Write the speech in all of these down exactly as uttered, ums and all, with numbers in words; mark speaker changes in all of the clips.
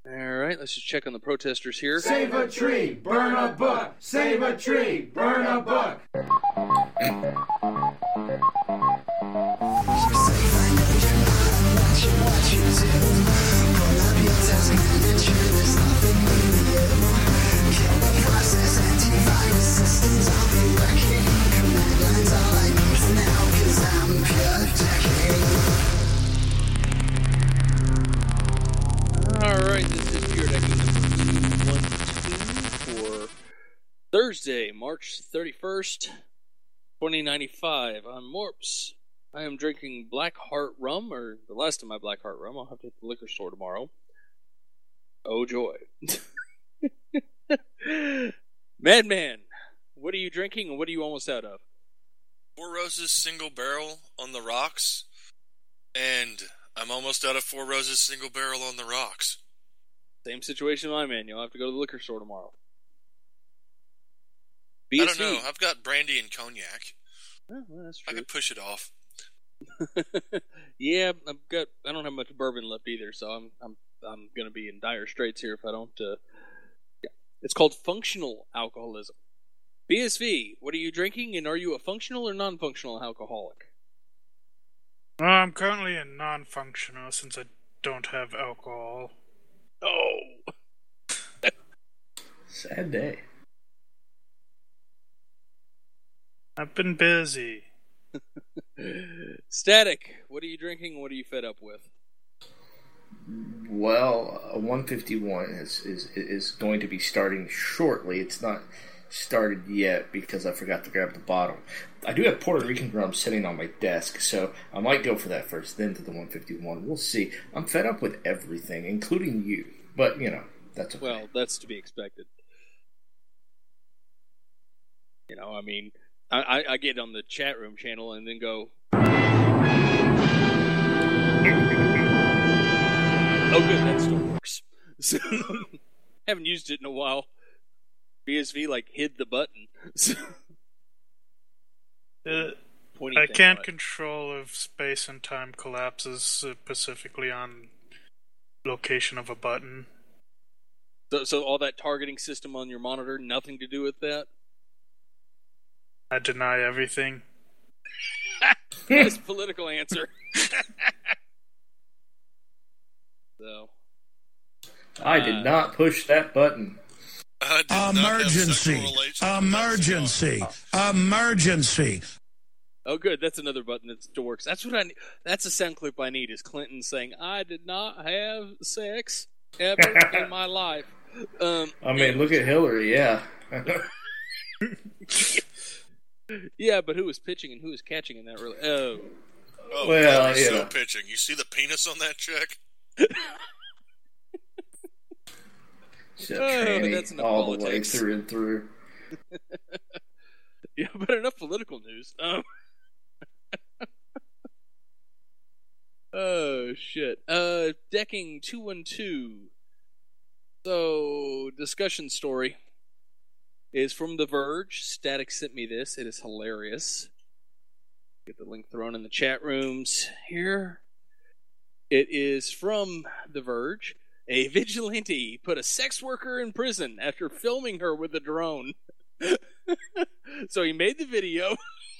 Speaker 1: All right, let's just check on the protesters here.
Speaker 2: Save a tree, burn a book. Save a tree, burn a book.
Speaker 1: Alright, this is Pure Decking number two one two for Thursday, March thirty-first, twenty ninety-five. I'm Morps. I am drinking Black Heart rum, or the last of my Black Heart rum. I'll have to hit the liquor store tomorrow. Oh joy. Madman, what are you drinking and what are you almost out of?
Speaker 3: Four Roses Single Barrel on the rocks, and I'm almost out of Four Roses Single Barrel on the rocks.
Speaker 1: Same situation I'm in. You'll have to go to the liquor store tomorrow. B S V.
Speaker 3: I don't know. I've got brandy and cognac.
Speaker 1: Oh, well, that's true.
Speaker 3: I could push it off.
Speaker 1: Yeah, I've got. I don't have much bourbon left either, so I'm I'm I'm gonna be in dire straits here if I don't. Uh, yeah, it's called functional alcoholism. B S V, what are you drinking, and are you a functional or non-functional alcoholic?
Speaker 4: Well, I'm currently a non-functional since I don't have alcohol.
Speaker 1: Oh,
Speaker 5: sad day.
Speaker 4: I've been busy.
Speaker 1: Static, what are you drinking? What are you fed up with?
Speaker 5: Well, a one fifty-one is, is is going to be starting shortly. It's not started yet because I forgot to grab the bottle. I do have Puerto Rican rum sitting on my desk, so I might go for that first, then to the one fifty-one. We'll see. I'm fed up with everything, including you. But, you know, that's okay.
Speaker 1: Well, that's to be expected. You know, I mean, I, I, I get on the chat room channel and then go, oh good, that still works. So, haven't used it in a while. B S V, like, hid the button.
Speaker 4: uh, I can't control if space and time collapses uh, specifically on location of a button.
Speaker 1: So, so all that targeting system on your monitor, nothing to do with that?
Speaker 4: I deny everything.
Speaker 1: Nice political answer. So,
Speaker 5: I did uh, not push that button.
Speaker 6: Emergency! Emergency! Emergency!
Speaker 1: Oh, good. That's another button that still works. That's what I need. That's a sound clip I need. Is Clinton saying, "I did not have sex ever in my life." Um,
Speaker 5: I mean, and, look at Hillary. Yeah.
Speaker 1: Yeah, but who was pitching and who was catching in that? Really? Oh.
Speaker 3: Oh,
Speaker 5: well,
Speaker 3: Hillary's
Speaker 5: yeah.
Speaker 3: so pitching. You see the penis on that chick?
Speaker 1: Oh, that's enough
Speaker 5: all
Speaker 1: politics.
Speaker 5: The way through and through.
Speaker 1: Yeah, but enough political news. Um, oh shit! Uh, decking two one two. So, discussion story is from The Verge. Static sent me this. It is hilarious. Get the link thrown in the chat rooms here. It is from The Verge. A vigilante put a sex worker in prison after filming her with a drone. So he made the video,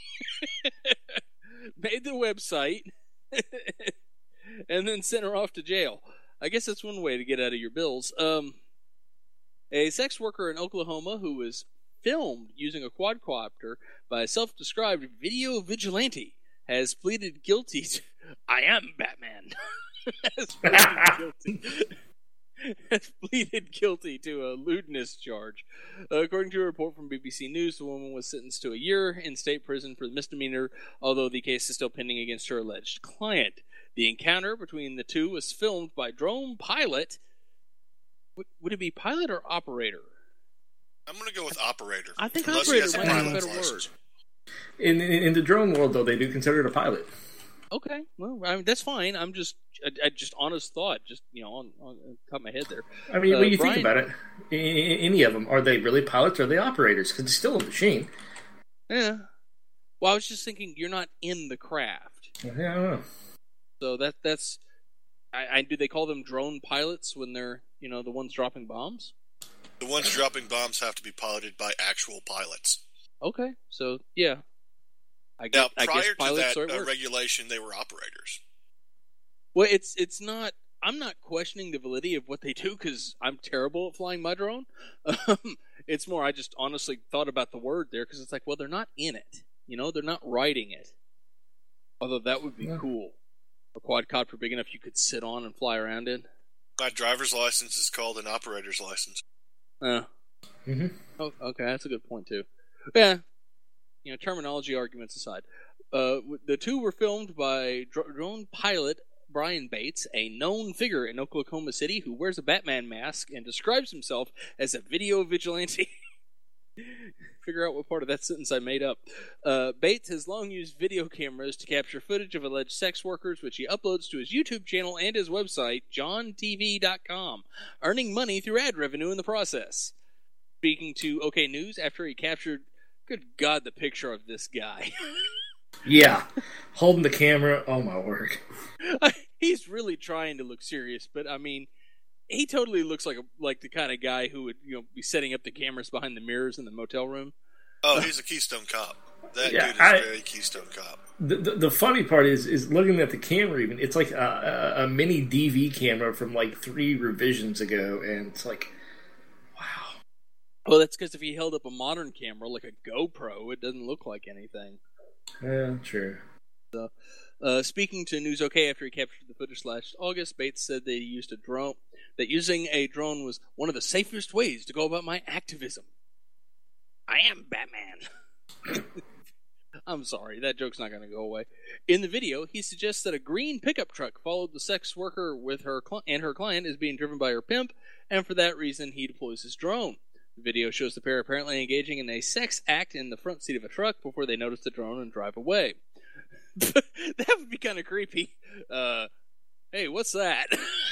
Speaker 1: made the website, and then sent her off to jail. I guess that's one way to get out of your bills. Um, a sex worker in Oklahoma who was filmed using a quadcopter by a self-described video vigilante has pleaded guilty to... I am Batman. has pleaded guilty... has pleaded guilty to a lewdness charge. Uh, according to a report from B B C News, the woman was sentenced to a year in state prison for the misdemeanor, although the case is still pending against her alleged client. The encounter between the two was filmed by drone pilot. Would, would it be pilot or operator?
Speaker 3: I'm going to go with operator.
Speaker 1: I think
Speaker 3: Unless
Speaker 1: operator might have a better
Speaker 3: license.
Speaker 1: word.
Speaker 5: In, in in the drone world, though, they do consider it a pilot.
Speaker 1: Okay, well, I mean, that's fine. I'm just, I, I just honest thought, just you know, on, on top of my head there.
Speaker 5: I mean,
Speaker 1: uh,
Speaker 5: when you
Speaker 1: Brian,
Speaker 5: think about it, any of them, are they really pilots or are they operators? Because it's still a machine.
Speaker 1: Yeah. Well, I was just thinking, you're not in the craft.
Speaker 5: Yeah, I don't know.
Speaker 1: So that that's, I, I do they call them drone pilots when they're You know, the ones dropping bombs?
Speaker 3: The ones dropping bombs have to be piloted by actual pilots.
Speaker 1: Okay, so, yeah. I
Speaker 3: guess,
Speaker 1: now,
Speaker 3: prior
Speaker 1: I guess pilots
Speaker 3: to that uh, regulation, they were operators.
Speaker 1: Well, it's it's not... I'm not questioning the validity of what they do, because I'm terrible at flying my drone. Um, it's more, I just honestly thought about the word there, because it's like, well, they're not in it. You know, they're not riding it. Although that would be yeah. cool. A quadcopter big enough you could sit on and fly around in.
Speaker 3: My driver's license is called an operator's license.
Speaker 1: Uh,
Speaker 5: mm-hmm.
Speaker 1: Oh, okay, that's a good point, too. Yeah, you know, terminology arguments aside. Uh, the two were filmed by drone pilot Brian Bates, a known figure in Oklahoma City who wears a Batman mask and describes himself as a video vigilante. Figure out what part of that sentence I made up. Uh, Bates has long used video cameras to capture footage of alleged sex workers, which he uploads to his YouTube channel and his website, john t v dot com, earning money through ad revenue in the process. Speaking to OK News after he captured, good God, the picture of this guy.
Speaker 5: Yeah, holding the camera, oh my word.
Speaker 1: He's really trying to look serious, but I mean, he totally looks like a, like the kind of guy who would, you know, be setting up the cameras behind the mirrors in the motel room.
Speaker 3: Oh, he's a Keystone Cop. That
Speaker 5: yeah,
Speaker 3: dude is
Speaker 5: I,
Speaker 3: very Keystone Cop.
Speaker 5: The, the the funny part is is looking at the camera. Even it's like a, a, a mini D V camera from like three revisions ago, and it's like, wow.
Speaker 1: Well, that's because if he held up a modern camera like a GoPro, it doesn't look like anything.
Speaker 5: Yeah, true.
Speaker 1: So, uh, speaking to News OK after he captured the footage last August, Bates said they used a drone. That using a drone was one of the safest ways to go about my activism. I am Batman. I'm sorry, that joke's not going to go away. In the video, he suggests that a green pickup truck followed the sex worker with her cl- and her client is being driven by her pimp, and for that reason, he deploys his drone. The video shows the pair apparently engaging in a sex act in the front seat of a truck before they notice the drone and drive away. That would be kind of creepy. Uh, hey, what's that?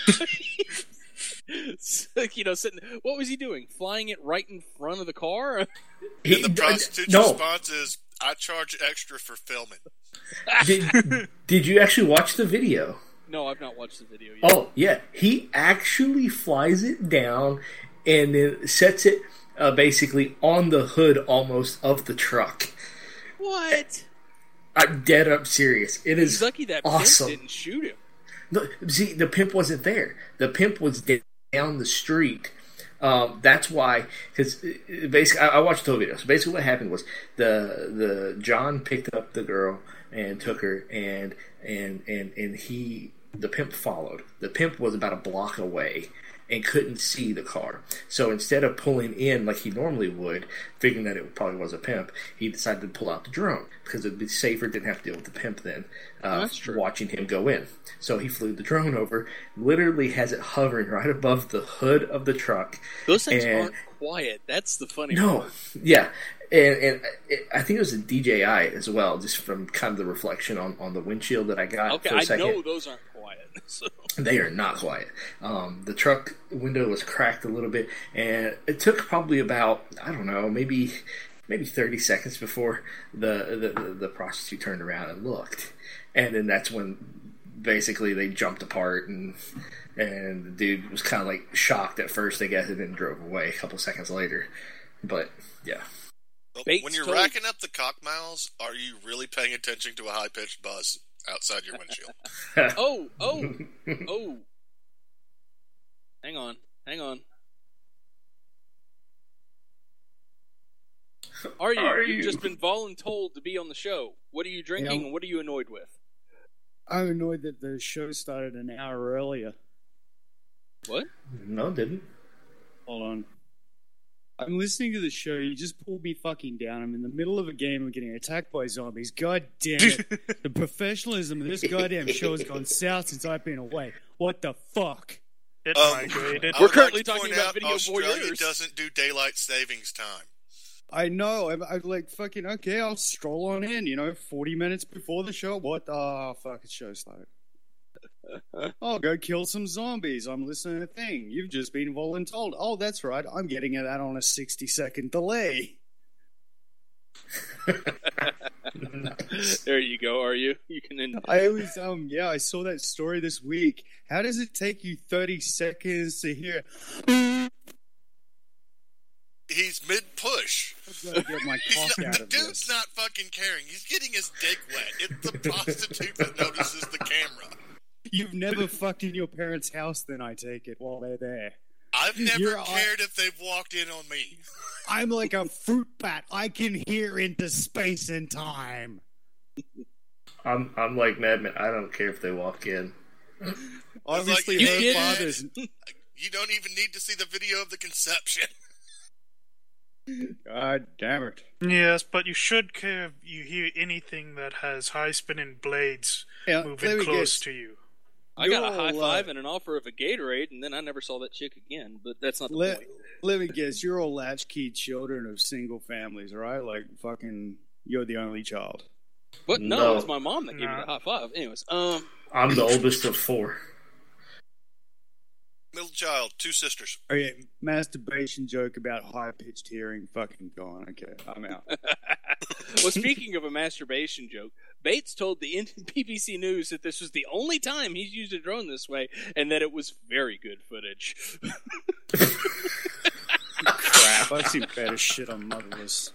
Speaker 1: You know, sitting. What was he doing? Flying it right in front of the car?
Speaker 3: And the prostitute's no. response is, "I charge extra for filming."
Speaker 5: Did, did you actually watch the video?
Speaker 1: No, I've not watched the video yet.
Speaker 5: Oh, yeah. He actually flies it down and then sets it uh, basically on the hood almost of the truck.
Speaker 1: What?
Speaker 5: I'm dead up serious. It is
Speaker 1: He's lucky that
Speaker 5: awesome.
Speaker 1: Pimp didn't shoot him.
Speaker 5: No, see, the pimp wasn't there. The pimp was down the street. Um, that's why, because basically, I, I watched the whole video. So basically, what happened was the the John picked up the girl and took her, and and and and he the pimp followed. The pimp was about a block away and couldn't see the car. So instead of pulling in like he normally would, figuring that it probably was a pimp, he decided to pull out the drone because it'd be safer, didn't have to deal with the pimp then, uh,
Speaker 1: That's true.
Speaker 5: watching him go in. So he flew the drone over, literally has it hovering right above the hood of the truck.
Speaker 1: Those things
Speaker 5: and,
Speaker 1: aren't quiet. That's the funny
Speaker 5: no,
Speaker 1: part.
Speaker 5: Yeah. And, and it, I think it was a D J I as well, just from kind of the reflection on, on the windshield that I got
Speaker 1: okay,
Speaker 5: for a
Speaker 1: I
Speaker 5: second.
Speaker 1: know those aren't quiet. So.
Speaker 5: They are not quiet. Um, the truck window was cracked a little bit, and it took probably about, I don't know, maybe maybe thirty seconds before the, the, the prostitute turned around and looked. And then that's when basically they jumped apart, and and the dude was kind of like shocked at first, I guess, and then drove away a couple seconds later. But, yeah.
Speaker 3: Well, when you're told... racking up the cock miles, are you really paying attention to a high-pitched buzz outside your windshield?
Speaker 1: oh, oh, oh. Hang on, hang on. Are you?
Speaker 7: Are
Speaker 1: You've
Speaker 7: you?
Speaker 1: just been voluntold to be on the show. What are you drinking yeah. and what are you annoyed with?
Speaker 7: I'm annoyed that the show started an hour earlier.
Speaker 1: What?
Speaker 5: No, it didn't.
Speaker 7: Hold on. I'm listening to the show. You just pulled me fucking down. I'm in the middle of a game. I'm getting attacked by zombies. God damn it. The professionalism of this goddamn show has gone south since I've been away. What the fuck?
Speaker 4: It
Speaker 3: um,
Speaker 4: migrated.
Speaker 1: We're currently
Speaker 3: like
Speaker 1: talking about video
Speaker 3: Australia
Speaker 1: voyeurs.
Speaker 3: Doesn't do daylight savings time.
Speaker 7: I know. I'm, I'm like, fucking, okay, I'll stroll on in, you know, forty minutes before the show. What? Oh, fuck, it's show started. I'll go kill some zombies. I'm listening to a thing. You've just been voluntold. Oh, that's right. I'm getting that on a sixty second delay.
Speaker 1: There you go. Are you? You can. End-
Speaker 7: I always um yeah. I saw that story this week. How does it take you thirty seconds to hear?
Speaker 3: He's mid push.
Speaker 7: I've got to get my cock
Speaker 3: not,
Speaker 7: out
Speaker 3: the
Speaker 7: of
Speaker 3: dude's
Speaker 7: this.
Speaker 3: not fucking caring. He's getting his dick wet. It's the prostitute that notices the camera.
Speaker 7: You've never fucked in your parents' house, then I take it while they're there.
Speaker 3: I've never
Speaker 7: You're,
Speaker 3: cared if they've walked in on me.
Speaker 7: I'm like a fruit bat. I can hear into space and time.
Speaker 5: I'm I'm like Madman. I don't care if they walk in.
Speaker 7: Obviously,
Speaker 3: like,
Speaker 7: her
Speaker 3: yeah.
Speaker 7: father's.
Speaker 3: You don't even need to see the video of the conception.
Speaker 7: God damn it!
Speaker 4: Yes, but you should care if you hear anything that has high spinning blades
Speaker 7: Yeah,
Speaker 4: moving
Speaker 7: let me
Speaker 4: close
Speaker 7: guess.
Speaker 4: to you.
Speaker 1: I got a
Speaker 7: You're
Speaker 1: high
Speaker 7: all,
Speaker 1: five
Speaker 7: uh,
Speaker 1: and an offer of a Gatorade, and then I never saw that chick again. But that's not the
Speaker 7: Let,
Speaker 1: point.
Speaker 7: let me guess. You're all latchkey children of single families, right? Like fucking, you're the only child.
Speaker 1: But no,
Speaker 5: No.
Speaker 1: it was my mom that gave me
Speaker 4: No.
Speaker 1: the high five. Anyways, um,
Speaker 5: I'm the oldest of four.
Speaker 3: Middle child, two sisters.
Speaker 7: Okay, masturbation joke about high pitched hearing. Fucking gone. Okay, I'm out.
Speaker 1: well, speaking of a masturbation joke, Bates told the B B C News that this was the only time he's used a drone this way, and that it was very good footage.
Speaker 7: Crap! I've seen better shit on Motherless.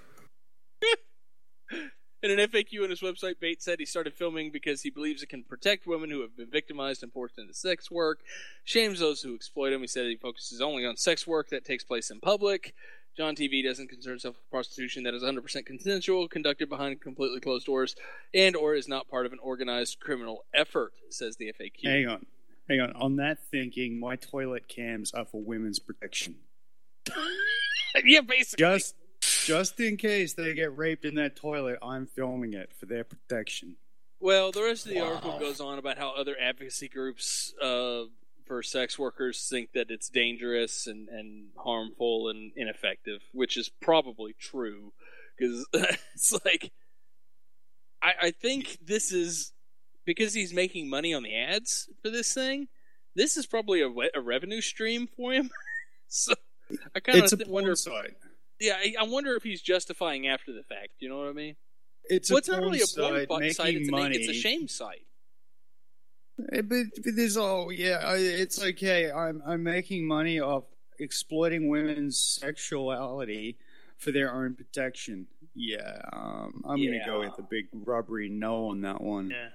Speaker 1: In an F A Q on his website, Bates said he started filming because he believes it can protect women who have been victimized and forced into sex work, shames those who exploit him. He said he focuses only on sex work that takes place in public. John T V doesn't concern himself with prostitution that is one hundred percent consensual, conducted behind completely closed doors, and or is not part of an organized criminal effort, says the F A Q.
Speaker 7: Hang on, hang on. On that thinking, my toilet cams are for women's protection.
Speaker 1: Yeah, basically.
Speaker 7: Just, just in case they get raped in that toilet, I'm filming it for their protection.
Speaker 1: Well, the rest of the article goes on about how other advocacy groups uh, for sex workers think that it's dangerous and, and harmful and ineffective, which is probably true. Because it's like, I, I think this is, because he's making money on the ads for this thing, this is probably a, a revenue stream for him. So I kind
Speaker 7: It's a
Speaker 1: of wonder
Speaker 7: porn
Speaker 1: if,
Speaker 7: site.
Speaker 1: yeah, I, I wonder if he's justifying after the fact. You know what I mean?
Speaker 7: It's
Speaker 1: Well,
Speaker 7: a
Speaker 1: it's not
Speaker 7: porn
Speaker 1: really a porn
Speaker 7: site
Speaker 1: bu-
Speaker 7: making
Speaker 1: site. It's,
Speaker 7: money.
Speaker 1: an, it's a shame site.
Speaker 7: Eh, But, but there's all yeah. I- It's okay. I'm I'm making money off exploiting women's sexuality for their own protection. Yeah, um, I'm
Speaker 1: Yeah.
Speaker 7: gonna go with a big rubbery no on that one.
Speaker 4: Yeah.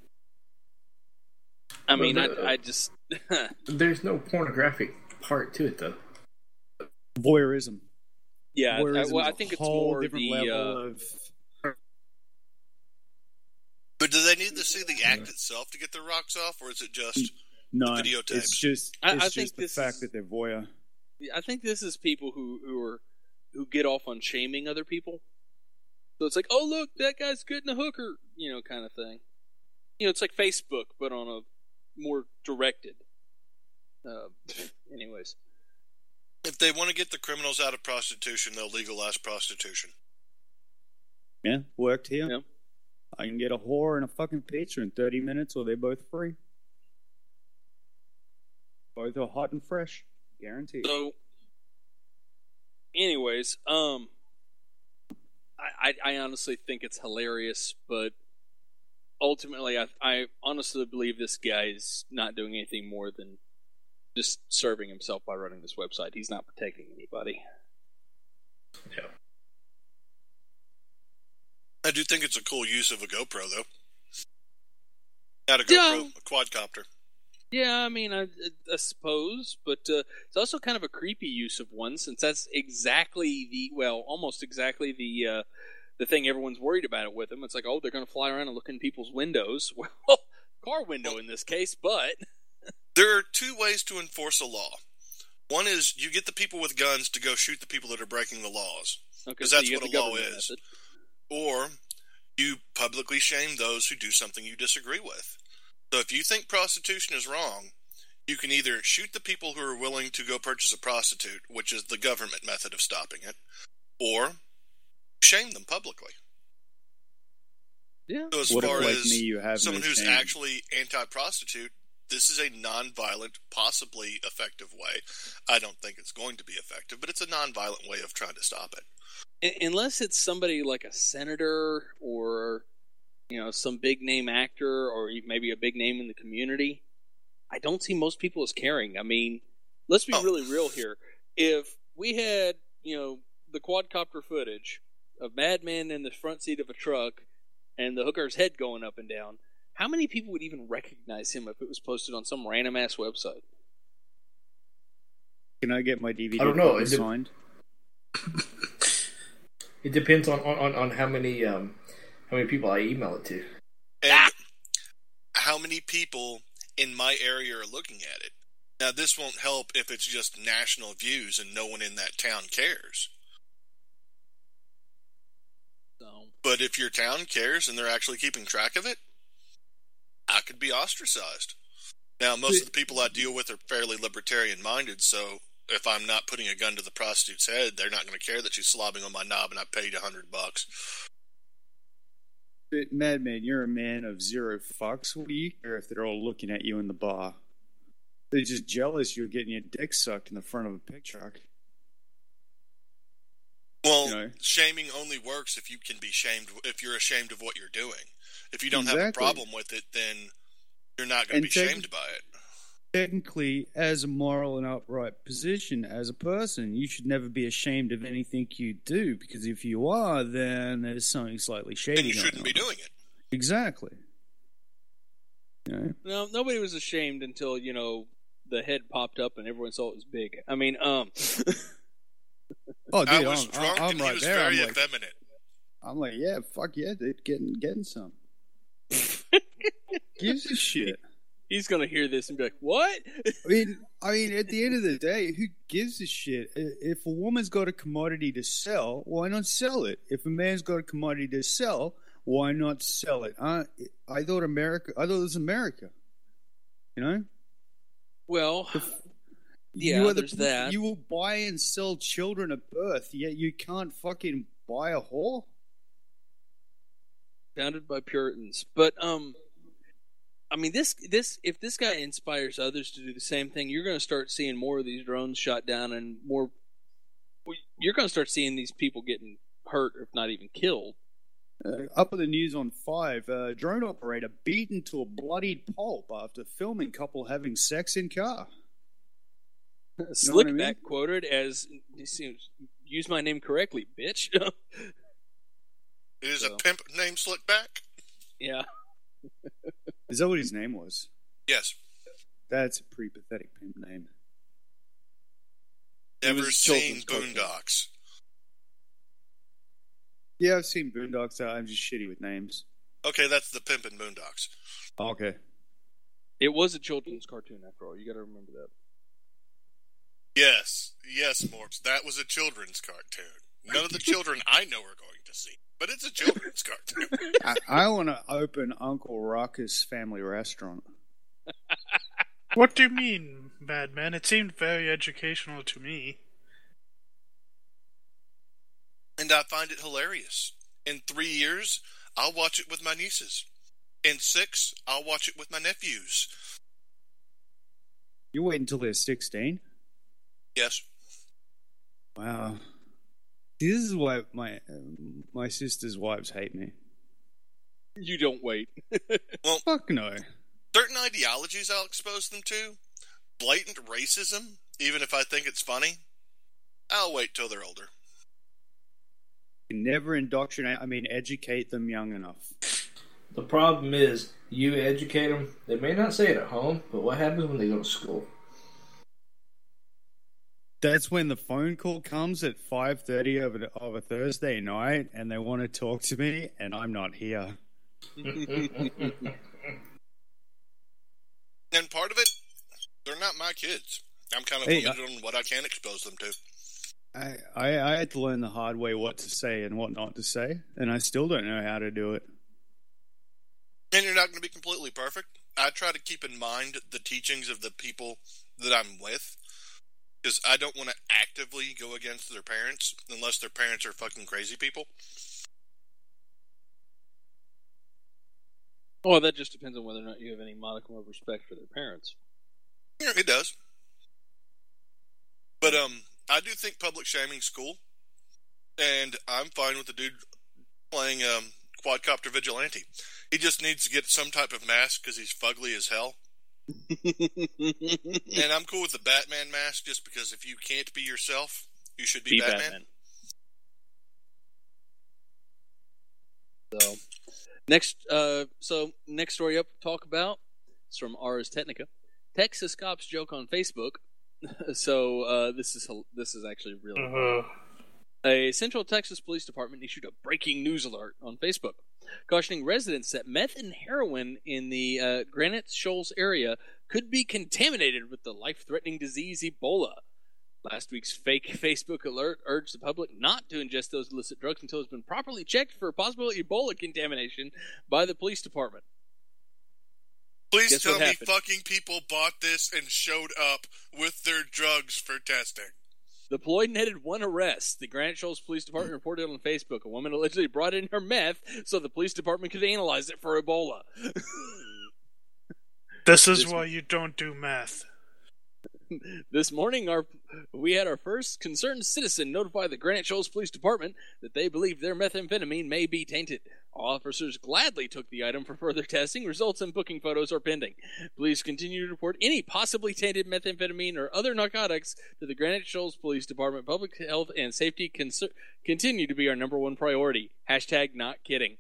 Speaker 1: I mean,
Speaker 5: Well, the-
Speaker 1: I, I just.
Speaker 5: There's no pornographic part to it, though.
Speaker 7: Voyeurism.
Speaker 1: Yeah, I,
Speaker 7: Voyeurism
Speaker 1: well, I
Speaker 7: is a
Speaker 1: think it's
Speaker 7: whole
Speaker 1: more
Speaker 7: different
Speaker 1: the.
Speaker 7: level
Speaker 1: Uh,
Speaker 7: of.
Speaker 3: But do they need to see the act itself to get their rocks off, or is it just
Speaker 7: No,
Speaker 3: the videotapes?
Speaker 7: it's just
Speaker 1: I-
Speaker 7: it's
Speaker 1: I
Speaker 7: just
Speaker 1: think
Speaker 7: the
Speaker 1: this
Speaker 7: fact
Speaker 1: is-
Speaker 7: that they're voyeur.
Speaker 1: I think this is people who who are who get off on shaming other people. So it's like, oh look, that guy's getting a hooker, you know, kind of thing. You know, it's like Facebook, but on a more directed. Uh, anyways,
Speaker 3: if they want to get the criminals out of prostitution, they'll legalize prostitution.
Speaker 7: Yeah, worked here.
Speaker 1: Yeah.
Speaker 7: I can get a whore and a fucking pizza in thirty minutes, or they're both free. Both are hot and fresh, guaranteed.
Speaker 1: so, anyways, um, I, I, I honestly think it's hilarious, but ultimately, I, I honestly believe this guy is not doing anything more than just serving himself by running this website. He's not protecting anybody.
Speaker 5: Yeah.
Speaker 3: I do think it's a cool use of a GoPro, though. Not a GoPro,
Speaker 1: Yeah.
Speaker 3: a quadcopter.
Speaker 1: Yeah, I mean, I, I suppose, but uh, it's also kind of a creepy use of one, since that's exactly the well, almost exactly the uh, the thing everyone's worried about it with them. It's like, oh, they're going to fly around and look in people's windows. Well, car window in this case, but
Speaker 3: There are two ways to enforce a law. One is you get the people with guns to go shoot the people that are breaking the laws,
Speaker 1: okay,
Speaker 3: because
Speaker 1: so
Speaker 3: that's
Speaker 1: you
Speaker 3: what
Speaker 1: get
Speaker 3: a
Speaker 1: the
Speaker 3: law
Speaker 1: government
Speaker 3: is.
Speaker 1: method.
Speaker 3: Or you publicly shame those who do something you disagree with. So if you think prostitution is wrong, you can either shoot the people who are willing to go purchase a prostitute, which is the government method of stopping it, or shame them publicly.
Speaker 1: Yeah,
Speaker 3: So as
Speaker 7: What if,
Speaker 3: far
Speaker 7: like
Speaker 3: as
Speaker 7: me, you have
Speaker 3: someone
Speaker 7: no
Speaker 3: who's
Speaker 7: shame?
Speaker 3: actually anti-prostitute, this is a non-violent, possibly effective way. I don't think it's going to be effective, but it's a non-violent way of trying to stop it.
Speaker 1: Unless it's somebody like a senator or, you know, some big name actor or maybe a big name in the community, I don't see most people as caring. I mean, let's be oh. really real here. If we had, you know, the quadcopter footage of Madman in the front seat of a truck and the hooker's head going up and down, how many people would even recognize him if it was posted on some random ass website?
Speaker 7: Can I get my D V D
Speaker 5: I don't know. It
Speaker 7: signed?
Speaker 5: De- it depends on, on, on how many um, how many people I email it to.
Speaker 3: And ah! how many people in my area are looking at it. Now, this won't help if it's just national views and no one in that town cares. So. But if your town cares and they're actually keeping track of it, I could be ostracized. Now, most of the people I deal with are fairly libertarian-minded, so if I'm not putting a gun to the prostitute's head, they're not going to care that she's slobbing on my knob and I paid a hundred bucks.
Speaker 7: But Madman, you're a man of zero fucks. What do you care if they're all looking at you in the bar? They're just jealous you're getting your dick sucked in the front of a picture truck.
Speaker 3: Well, you know? Shaming only works if you can be shamed, if you're ashamed of what you're doing. If you don't exactly. have a problem with it, then you're not going to be te- shamed by it.
Speaker 7: Technically, as a moral and upright position, as a person, you should never be ashamed of anything you do, because if you are, then there's something slightly shady
Speaker 3: going on. Then you shouldn't be doing it.
Speaker 7: Exactly. You know?
Speaker 1: No, nobody was ashamed until, you know, the head popped up and everyone saw it was big. I mean, um...
Speaker 7: oh, dude,
Speaker 3: I was
Speaker 7: I'm,
Speaker 3: drunk
Speaker 7: I'm
Speaker 3: and
Speaker 7: right
Speaker 3: he was
Speaker 7: there.
Speaker 3: very
Speaker 7: I'm like,
Speaker 3: effeminate.
Speaker 7: I'm like, yeah, fuck yeah, dude, getting, getting some. Gives a shit.
Speaker 1: He's gonna hear this and be like, "What?"
Speaker 7: I mean, I mean, at the end of the day, who gives a shit? If a woman's got a commodity to sell, why not sell it? If a man's got a commodity to sell, why not sell it? I, I thought America. I thought it was America. You know.
Speaker 1: Well,
Speaker 7: if,
Speaker 1: yeah,
Speaker 7: you the,
Speaker 1: there's that.
Speaker 7: You will buy and sell children at birth, yet you can't fucking buy a whore.
Speaker 1: Founded by Puritans, but um. I mean, this this if this guy inspires others to do the same thing, you're going to start seeing more of these drones shot down, and more. You're going to start seeing these people getting hurt, if not even killed.
Speaker 7: Uh, up in the news on five, uh, drone operator beaten to a bloodied pulp after filming couple having sex in car.
Speaker 1: Slickback I mean? quoted as, "Use my name correctly, bitch."
Speaker 3: It is so. A pimp named Slickback.
Speaker 1: Yeah.
Speaker 7: Is that what his name was?
Speaker 3: Yes.
Speaker 7: That's a pretty pathetic pimp name.
Speaker 3: Never seen Boondocks.
Speaker 7: Yeah, I've seen Boondocks. I'm just shitty with names.
Speaker 3: Okay, that's the pimp in Boondocks.
Speaker 7: Oh, okay.
Speaker 1: It was a children's cartoon, after all. You got to remember that.
Speaker 3: Yes. Yes, Morps. That was a children's cartoon. None of the children I know are going to see. But it's a children's cartoon.
Speaker 7: I, I want to open Uncle Ruckus Family Restaurant.
Speaker 4: What do you mean, Madman? It seemed very educational to me.
Speaker 3: And I find it hilarious. In three years, I'll watch it with my nieces. In six, I'll watch it with my nephews.
Speaker 7: You wait until they're sixteen?
Speaker 3: Yes.
Speaker 7: Wow. This is why my uh, my sister's wives hate me.
Speaker 1: You don't wait.
Speaker 3: Well,
Speaker 7: fuck no.
Speaker 3: Certain ideologies I'll expose them to, blatant racism, even if I think it's funny, I'll wait till they're older.
Speaker 7: You never indoctrinate, I mean educate them young enough.
Speaker 5: The problem is, you educate them, they may not say it at home, but what happens when they go to school?
Speaker 7: That's when the phone call comes at five thirty of a, of a Thursday night, and they want to talk to me, and I'm not here.
Speaker 3: And part of it, they're not my kids. I'm kind of hey, limited I, on what I can expose them to.
Speaker 7: I, I, I had to learn the hard way what to say and what not to say, and I still don't know how to do it.
Speaker 3: And you're not going to be completely perfect. I try to keep in mind the teachings of the people that I'm with. Because I don't want to actively go against their parents unless their parents are fucking crazy people.
Speaker 1: Well, that just depends on whether or not you have any modicum of respect for their parents.
Speaker 3: Yeah, it does. But um, I do think public shaming's cool, and I'm fine with the dude playing um, quadcopter vigilante. He just needs to get some type of mask because he's fugly as hell. And I'm cool with the Batman mask just because if you can't be yourself, you should be, be Batman. Batman.
Speaker 1: So next, uh, so next story up to talk about is from Ars Technica. Texas cops joke on Facebook. so uh, this is this is actually really. Uh-huh. A Central Texas Police Department issued a breaking news alert on Facebook, cautioning residents that meth and heroin in the uh, Granite Shoals area could be contaminated with the life-threatening disease Ebola. Last week's fake Facebook alert urged the public not to ingest those illicit drugs until it's been properly checked for possible Ebola contamination by the police department.
Speaker 3: Please Guess tell me fucking people bought this and showed up with their drugs for testing.
Speaker 1: The ploy netted one arrest. The Granite Shoals Police Department reported on Facebook a woman allegedly brought in her meth so the police department could analyze it for Ebola.
Speaker 4: This is this why you don't do meth.
Speaker 1: This morning, our we had our first concerned citizen notify the Granite Shoals Police Department that they believe their methamphetamine may be tainted. Officers gladly took the item for further testing. Results and booking photos are pending. Police continue to report any possibly tainted methamphetamine or other narcotics to the Granite Shoals Police Department. Public health and safety con- continue to be our number one priority. Hashtag not kidding.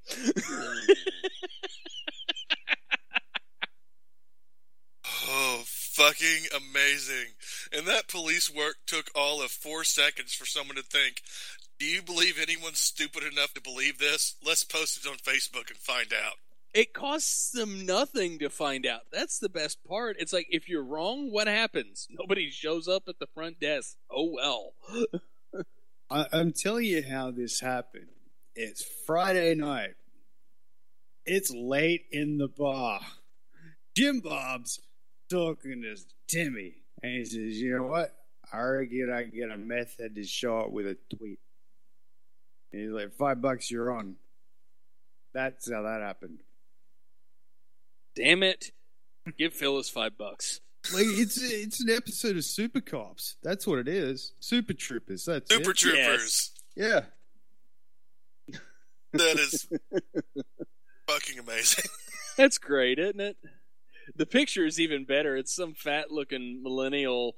Speaker 3: Oh, fucking amazing. And that police work took all of four seconds for someone to think, do you believe anyone's stupid enough to believe this? Let's post it on Facebook and find out.
Speaker 1: It costs them nothing to find out. That's the best part. It's like, if you're wrong, what happens? Nobody shows up at the front desk. Oh, well.
Speaker 7: I, I'm telling you how this happened. It's Friday night. It's late in the bar. Jim Bob's talking to Timmy, and he says, you know what? I reckon I can get a meth head to show up with a tweet. And he's like, five bucks, you're on. That's how that happened.
Speaker 1: Damn it. Give Phyllis five bucks.
Speaker 7: Like, it's it's an episode of Super Cops. That's what it is. Super Troopers. That's
Speaker 3: Super
Speaker 7: it.
Speaker 3: Troopers.
Speaker 7: Yes.
Speaker 3: Yeah. That is fucking amazing.
Speaker 1: That's great, isn't it? The picture is even better. It's some fat-looking millennial.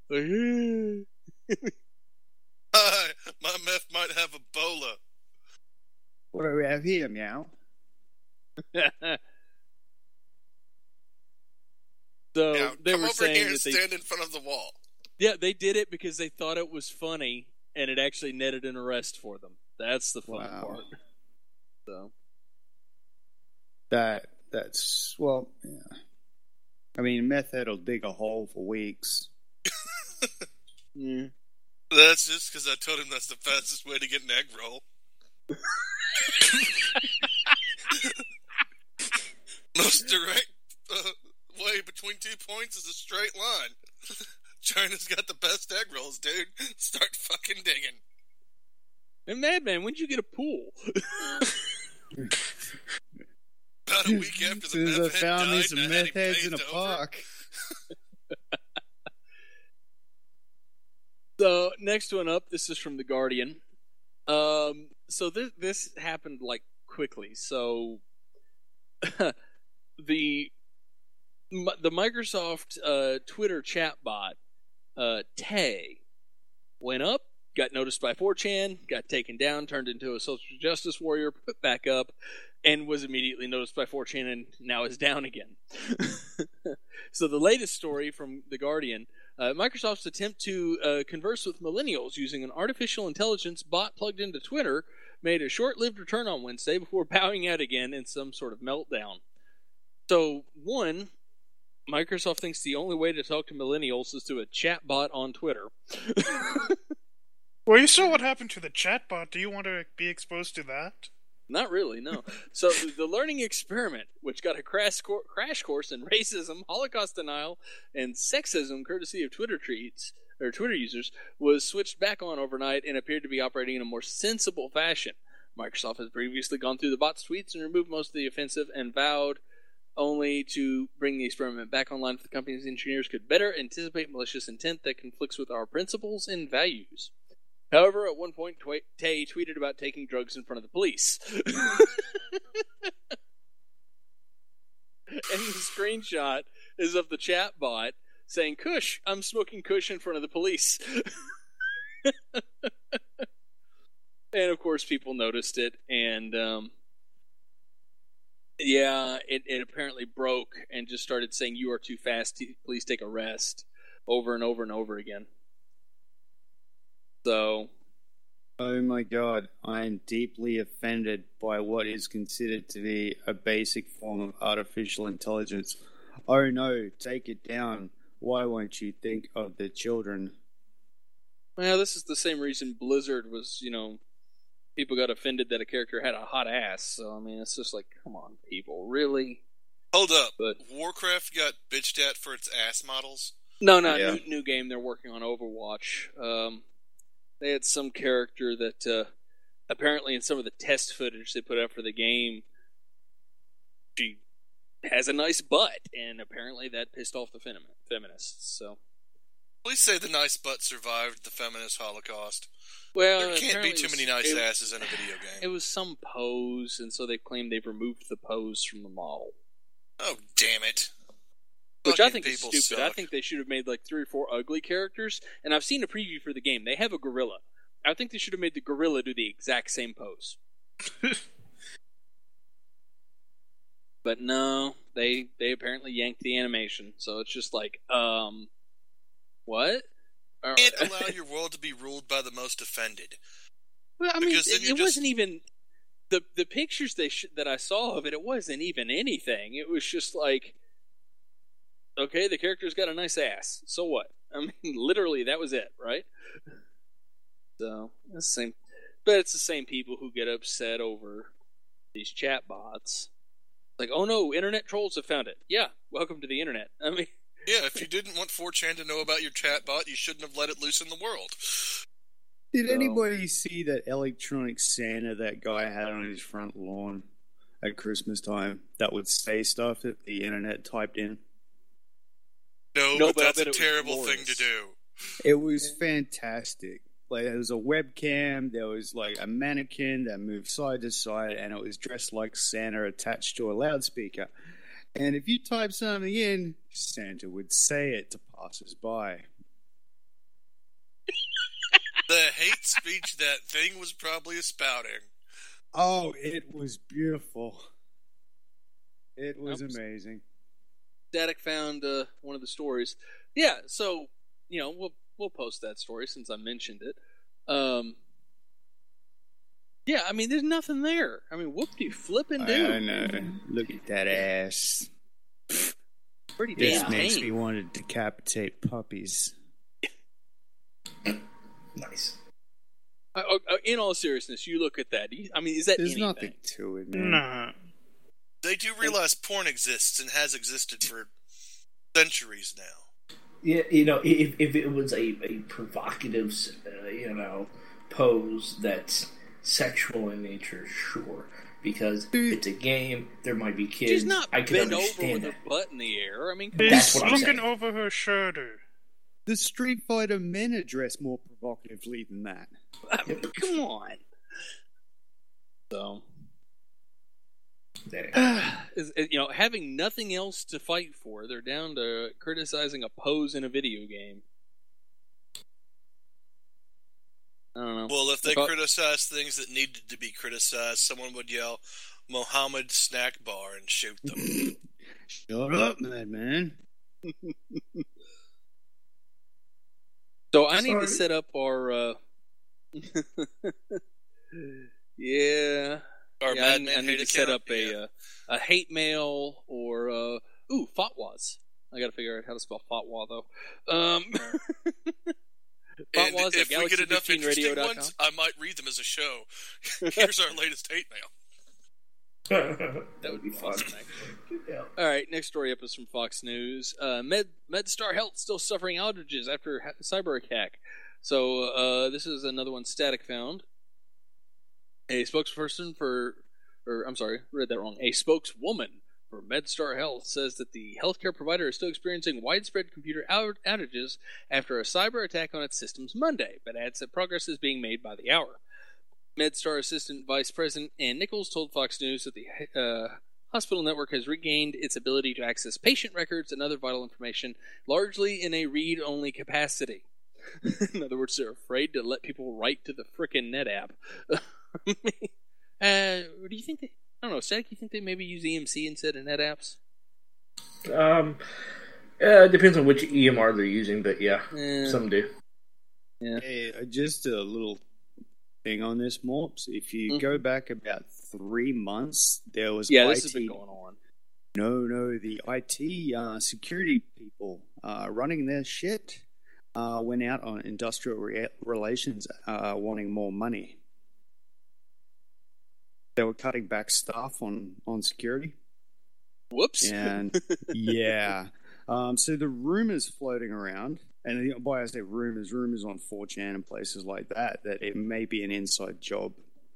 Speaker 3: Hi, my meth might have Ebola.
Speaker 7: What do we have here, meow?
Speaker 1: So
Speaker 3: now,
Speaker 1: they
Speaker 3: come
Speaker 1: were
Speaker 3: over
Speaker 1: saying
Speaker 3: here and
Speaker 1: that they,
Speaker 3: stand in front of the wall.
Speaker 1: Yeah, they did it because they thought it was funny, and it actually netted an arrest for them. That's the fun
Speaker 7: wow.
Speaker 1: part. So
Speaker 7: that that's well, yeah. I mean, meth head will dig a hole for weeks.
Speaker 1: Yeah.
Speaker 3: That's just because I told him that's the fastest way to get an egg roll. Most direct uh, way between two points is a straight line. China's got the best egg rolls, dude. Start fucking digging.
Speaker 1: And Madman, when'd you get a pool?
Speaker 3: About a week after the meth head
Speaker 7: I found
Speaker 3: died
Speaker 7: me some meth heads in a
Speaker 3: over.
Speaker 7: park.
Speaker 1: So, next one up, this is from The Guardian. Um, so this this happened, like, quickly. So, the the Microsoft uh, Twitter chatbot, uh, Tay, went up, got noticed by four chan, got taken down, turned into a social justice warrior, put back up, and was immediately noticed by four chan and now is down again. So the latest story from The Guardian, uh, Microsoft's attempt to uh, converse with millennials using an artificial intelligence bot plugged into Twitter made a short-lived return on Wednesday before bowing out again in some sort of meltdown. So, one, Microsoft thinks the only way to talk to millennials is through a chatbot on Twitter.
Speaker 4: Well, you saw what happened to the chatbot. Do you want to be exposed to that?
Speaker 1: Not really, no. So the learning experiment, which got a crash, cor- crash course in racism, Holocaust denial, and sexism courtesy of Twitter tweets or Twitter users, was switched back on overnight and appeared to be operating in a more sensible fashion. Microsoft has previously gone through the bot's tweets and removed most of the offensive and vowed only to bring the experiment back online if the company's engineers could better anticipate malicious intent that conflicts with our principles and values. However, at one point, Tay tweeted about taking drugs in front of the police. And the screenshot is of the chat bot saying, "Kush, I'm smoking Kush in front of the police." And of course, people noticed it, and um, yeah, it, it apparently broke and just started saying, "You are too fast. Please take a rest," over and over and over again. So,
Speaker 7: oh my God, I am deeply offended by what is considered to be a basic form of artificial intelligence. Oh no, take it down. Why won't you think of the children?
Speaker 1: Well, this is the same reason Blizzard was, you know, people got offended that a character had a hot ass. So, I mean, it's just like, come on, people, really?
Speaker 3: Hold up.
Speaker 1: But
Speaker 3: Warcraft got bitched at for its ass models?
Speaker 1: No, no,
Speaker 7: Yeah.
Speaker 1: new, new game they're working on, Overwatch. Um, they had some character that uh, apparently in some of the test footage they put out for the game, she has a nice butt, and apparently that pissed off the fem- feminists. So,
Speaker 3: Please say the nice butt survived the feminist holocaust.
Speaker 1: well,
Speaker 3: There can't be
Speaker 1: apparently
Speaker 3: too
Speaker 1: it was-
Speaker 3: many nice
Speaker 1: it,
Speaker 3: asses in a video game.
Speaker 1: It was some pose, and so they claimed they've removed the pose from the model.
Speaker 3: Oh, damn it.
Speaker 1: Which I
Speaker 3: Fucking
Speaker 1: think is
Speaker 3: people
Speaker 1: stupid. I
Speaker 3: suck.
Speaker 1: think they should have made like three or four ugly characters. And I've seen a preview for the game. They have a gorilla. I think they should have made the gorilla do the exact same pose. But no, they they apparently yanked the animation. So it's just like, um, what?
Speaker 3: You can't allow your world to be ruled by the most offended.
Speaker 1: Well, I mean,
Speaker 3: because then
Speaker 1: it,
Speaker 3: you're
Speaker 1: it
Speaker 3: just-
Speaker 1: wasn't even the the pictures they sh- that I saw of it. It wasn't even anything. It was just like, okay, the character's got a nice ass. So what? I mean, literally, that was it, right? So it's the same, but it's the same people who get upset over these chat bots. Like, oh no, internet trolls have found it. Yeah, welcome to the internet. I mean,
Speaker 3: Yeah, if you didn't want four chan to know about your chatbot, you shouldn't have let it loose in the world.
Speaker 7: Did
Speaker 1: So-
Speaker 7: anybody see that electronic Santa that guy had on his front lawn at Christmas time that would say stuff that the internet typed in?
Speaker 3: No,
Speaker 1: No,
Speaker 3: but
Speaker 1: but I
Speaker 3: that's
Speaker 1: bet
Speaker 3: a
Speaker 1: it was
Speaker 3: terrible thing
Speaker 1: glorious.
Speaker 3: to do.
Speaker 7: It was fantastic. Like, there was a webcam, there was like a mannequin that moved side to side, and it was dressed like Santa attached to a loudspeaker. And if you type something in, Santa would say it to passers-by.
Speaker 3: The hate speech that thing was probably espouting.
Speaker 7: Oh, it was beautiful. It was
Speaker 1: Oops.
Speaker 7: amazing.
Speaker 1: Static found uh, one of the stories. Yeah, so you know we'll we'll post that story since I mentioned it. Um, yeah, I mean, there's nothing there. I mean, whoop de flippin' do.
Speaker 7: I know. Look at that ass.
Speaker 1: Pretty
Speaker 7: This
Speaker 1: damn
Speaker 7: makes
Speaker 1: tame.
Speaker 7: me want to decapitate puppies.
Speaker 5: Nice.
Speaker 1: Uh, uh, in all seriousness, you look at that. you- I mean, is that
Speaker 7: There's
Speaker 1: anything?
Speaker 7: nothing to it, man.
Speaker 4: Nah.
Speaker 3: They do realize porn exists and has existed for centuries now.
Speaker 5: Yeah, you know, if if it was a, a provocative, uh, you know, pose that's sexual in nature, sure, because it's a game. There might be kids.
Speaker 1: She's not
Speaker 5: I can
Speaker 1: bent over
Speaker 5: understand
Speaker 1: with
Speaker 5: that.
Speaker 1: her butt in the air. I mean, come
Speaker 5: That's
Speaker 4: He's
Speaker 5: what I'm
Speaker 4: looking
Speaker 5: saying.
Speaker 4: over her shoulder.
Speaker 7: The Street Fighter men are dressed more provocatively than that.
Speaker 1: on. Come on. So,
Speaker 5: Yeah.
Speaker 1: is, is- you know, having nothing else to fight for, they're down to criticizing a pose in a video game. I don't know.
Speaker 3: Well, if they
Speaker 1: If I-
Speaker 3: criticize things that needed to be criticized, someone would yell Mohammed Snack Bar and shoot them.
Speaker 7: Shut up, madman.
Speaker 1: So I need
Speaker 5: Sorry.
Speaker 1: to set up our. Uh... yeah,
Speaker 3: Our
Speaker 1: yeah. I,
Speaker 3: Mad
Speaker 1: I
Speaker 3: Men
Speaker 1: need
Speaker 3: hate
Speaker 1: to set
Speaker 3: account?
Speaker 1: up a
Speaker 3: Yeah.
Speaker 1: uh, a hate mail or uh, ooh fatwas. I got to figure out how to spell fatwa though. Um,
Speaker 3: And
Speaker 1: fatwas at
Speaker 3: if we get
Speaker 1: galaxy
Speaker 3: enough
Speaker 1: fifteen
Speaker 3: interesting
Speaker 1: radio dot com.
Speaker 3: ones, I might read them as a show. Here's our latest hate mail.
Speaker 5: That would be fun.
Speaker 1: Awesome,
Speaker 5: Yeah.
Speaker 1: All right, next story up is from Fox News. Uh, Med MedStar Health still suffering outages after ha- cyber attack. So uh, this is another one Static found. A spokesperson for, or I'm sorry, read that wrong. A spokeswoman for MedStar Health says that the healthcare provider is still experiencing widespread computer out- outages after a cyber attack on its systems Monday, but adds that progress is being made by the hour. MedStar Assistant Vice President Ann Nichols told Fox News that the uh, hospital network has regained its ability to access patient records and other vital information, largely in a read-only capacity. In other words, they're afraid to let people write to the frickin' NetApp. uh, do you think they... I don't know, Static, you think they maybe use E M C instead of NetApps?
Speaker 5: Um, uh, it depends on which E M R they're using, but yeah,
Speaker 1: yeah.
Speaker 5: some do.
Speaker 1: Yeah.
Speaker 7: Hey, just a little thing on this, Morps. If you
Speaker 1: mm-hmm.
Speaker 7: go back about three months, there was
Speaker 1: yeah,
Speaker 7: I T...
Speaker 1: this has been going on.
Speaker 7: No, no, the I T uh, security people uh, running their shit uh, went out on industrial re- relations uh, wanting more money. They were cutting back staff on, on security.
Speaker 1: Whoops.
Speaker 7: And, yeah. Um, so the rumors floating around, and by I say rumors, rumors on four chan and places like that, that it may be an inside job.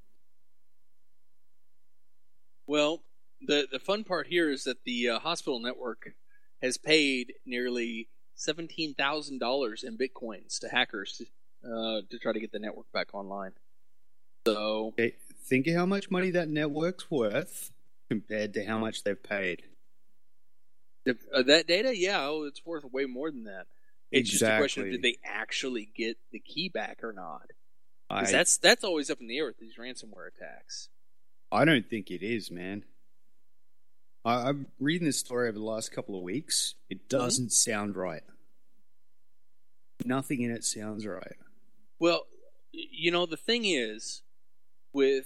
Speaker 1: Well, the, the fun part here is that the uh, hospital network has paid nearly seventeen thousand dollars in bitcoins to hackers to, uh, to try to get the network back online. So...
Speaker 7: Okay. Think of how much money that network's worth compared to how much they've paid.
Speaker 1: If, uh, that data, yeah, oh, it's worth way more than that. It's
Speaker 7: exactly.
Speaker 1: just a question of did they actually get the key back or not? Because
Speaker 7: I,
Speaker 1: that's that's always up in the air with these ransomware attacks.
Speaker 7: I don't think it is, man. I, I'm reading this story over the last couple of weeks. It doesn't mm-hmm. sound right. Nothing in it sounds right.
Speaker 1: Well, you know, the thing is, with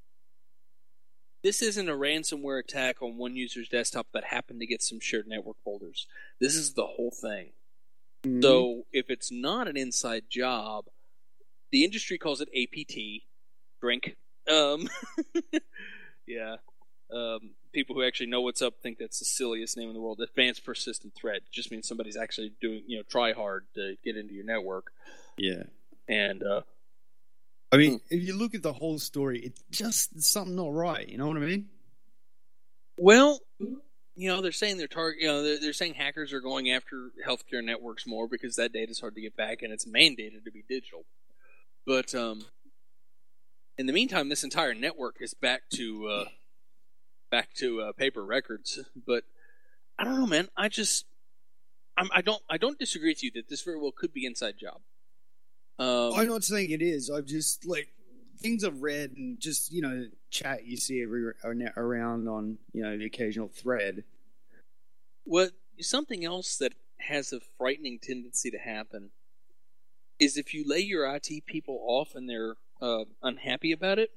Speaker 1: this isn't a ransomware attack on one user's desktop that happened to get some shared network folders. This is the whole thing. Mm-hmm. So if it's not an inside job, the industry calls it A P T, drink. Um, yeah. Um, people who actually know what's up think that's the silliest name in the world. Advanced Persistent Threat. It just means somebody's actually doing, you know, try hard to get into your network.
Speaker 7: Yeah.
Speaker 1: And, uh,
Speaker 7: I mean, if you look at the whole story, it's just something not right. You know what I mean?
Speaker 1: Well, you know, they're saying they're target. You know, they're, they're saying hackers are going after healthcare networks more because that data is hard to get back and it's mandated to be digital. But um, in the meantime, this entire network is back to uh, back to uh, paper records. But I don't know, man. I just I'm, I don't I don't disagree with you that this very well could be inside job. Um,
Speaker 7: I'm not saying it is. I've just, like, things I've read and just, you know, chat you see every, around on, you know, the occasional thread.
Speaker 1: Well, something else that has a frightening tendency to happen is if you lay your I T people off and they're uh, unhappy about it,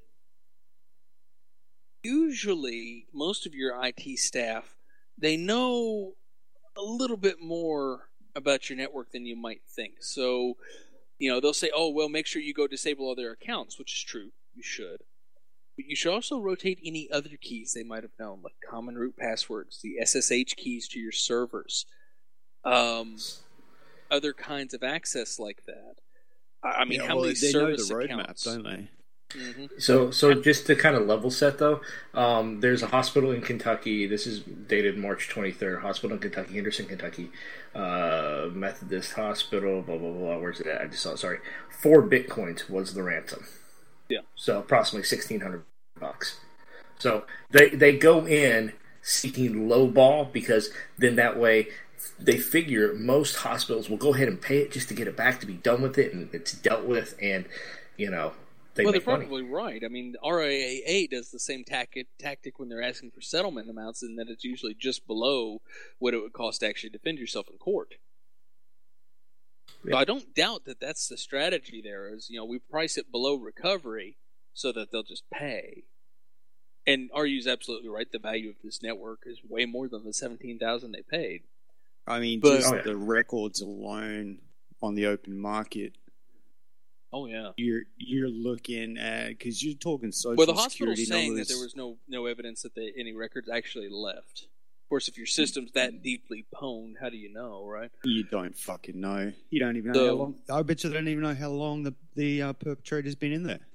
Speaker 1: usually most of your I T staff, they know a little bit more about your network than you might think. So... You know, they'll say, oh, well, make sure you go disable other accounts, which is true. You should. But you should also rotate any other keys they might have known, like common root passwords, the S S H keys to your servers, um, other kinds of access like that. I mean,
Speaker 7: yeah,
Speaker 1: how
Speaker 7: well,
Speaker 1: many
Speaker 7: they
Speaker 1: service
Speaker 7: know the
Speaker 1: accounts?
Speaker 7: roadmap, don't they?
Speaker 1: Mm-hmm.
Speaker 5: So, so just to kind of level set, though, um, there's a hospital in Kentucky. This is dated March twenty-third. Hospital in Kentucky, Henderson, Kentucky, uh, Methodist Hospital. Blah blah blah. Where's it at? I just saw. It, sorry, four bitcoins was the ransom.
Speaker 1: Yeah.
Speaker 5: So approximately sixteen hundred bucks. So they they go in seeking low ball because then that way they figure most hospitals will go ahead and pay it just to get it back to be done with it and it's dealt with and you know. They
Speaker 1: well, they're
Speaker 5: money.
Speaker 1: probably right. I mean, R I A A does the same tactic, tactic when they're asking for settlement amounts, in that it's usually just below what it would cost to actually defend yourself in court. Yeah. So I don't doubt that that's the strategy there. Is you know we price it below recovery so that they'll just pay. And R U's absolutely right. The value of this network is way more than the seventeen thousand they paid.
Speaker 7: I mean,
Speaker 1: but,
Speaker 7: just
Speaker 5: oh, yeah.
Speaker 7: the records alone on the open market.
Speaker 1: Oh yeah,
Speaker 7: you're you're looking at because you're talking social
Speaker 1: well, the hospital's
Speaker 7: security
Speaker 1: saying
Speaker 7: numbers.
Speaker 1: that there was no no evidence that they, any records actually left. Of course, if your system's that deeply pwned, how do you know, right?
Speaker 7: You don't fucking know. You don't even know
Speaker 1: so,
Speaker 7: how long. I bet you they don't even know how long the the uh, perpetrator's been in there.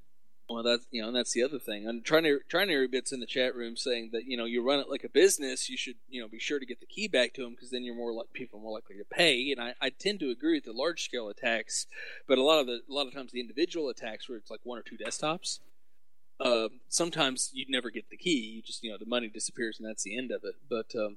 Speaker 1: Well, that's you know, and that's the other thing. I'm trying to trying to read bits in the chat room saying that you know you run it like a business. You should you know be sure to get the key back to them because then you're more like people are more likely to pay. And I, I tend to agree with the large scale attacks, but a lot of the a lot of times the individual attacks where it's like one or two desktops. Uh, sometimes you'd never get the key. You just you know the money disappears and that's the end of it. But um,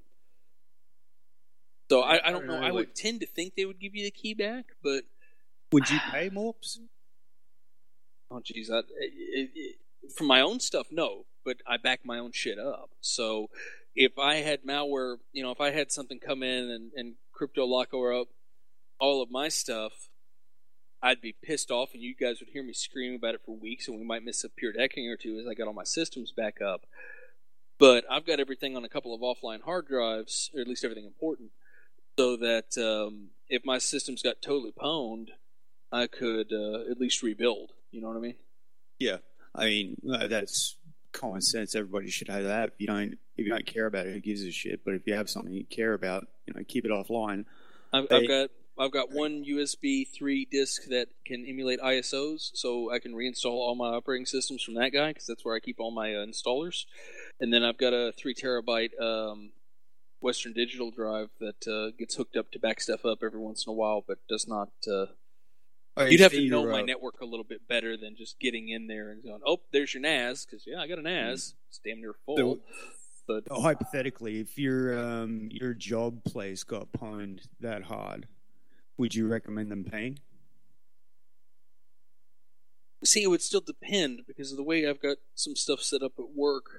Speaker 1: so I, I don't know. I would tend to think they would give you the key back, but
Speaker 7: would you pay Morps?
Speaker 1: Oh, geez. I, it, it, for my own stuff, no. But I back my own shit up. So if I had malware, you know, if I had something come in and, and crypto lock up all of my stuff, I'd be pissed off and you guys would hear me scream about it for weeks and we might miss a pure decking or two as I got all my systems back up. But I've got everything on a couple of offline hard drives, or at least everything important, so that um, if my systems got totally pwned, I could uh, at least rebuild. You know what I mean?
Speaker 7: Yeah, I mean that's common sense. Everybody should have that. If you don't, if you don't care about it, who gives a shit? But if you have something you care about, you know, keep it offline.
Speaker 1: I've, I've got I've got one U S B three disk that can emulate I S Os, so I can reinstall all my operating systems from that guy because that's where I keep all my uh, installers. And then I've got a three terabyte um, Western Digital drive that uh, gets hooked up to back stuff up every once in a while, but does not. Uh,
Speaker 7: Oh,
Speaker 1: You'd have to know my network a little bit better than just getting in there and going, oh, there's your N A S, because, yeah, I got an N A S. It's damn near full.
Speaker 7: So,
Speaker 1: but
Speaker 7: oh, hypothetically, if your um, your job place got pwned that hard, would you recommend them paying?
Speaker 1: See, it would still depend, because of the way I've got some stuff set up at work.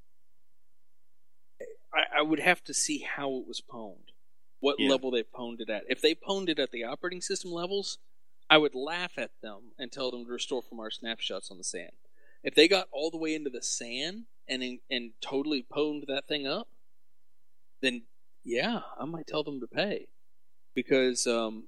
Speaker 1: I, I would have to see how it was pwned, what yeah. level they pwned it at. If they pwned it at the operating system levels, I would laugh at them and tell them to restore from our snapshots on the S A N. If they got all the way into the S A N and in, and totally pwned that thing up, then yeah, I might tell them to pay. Because, um...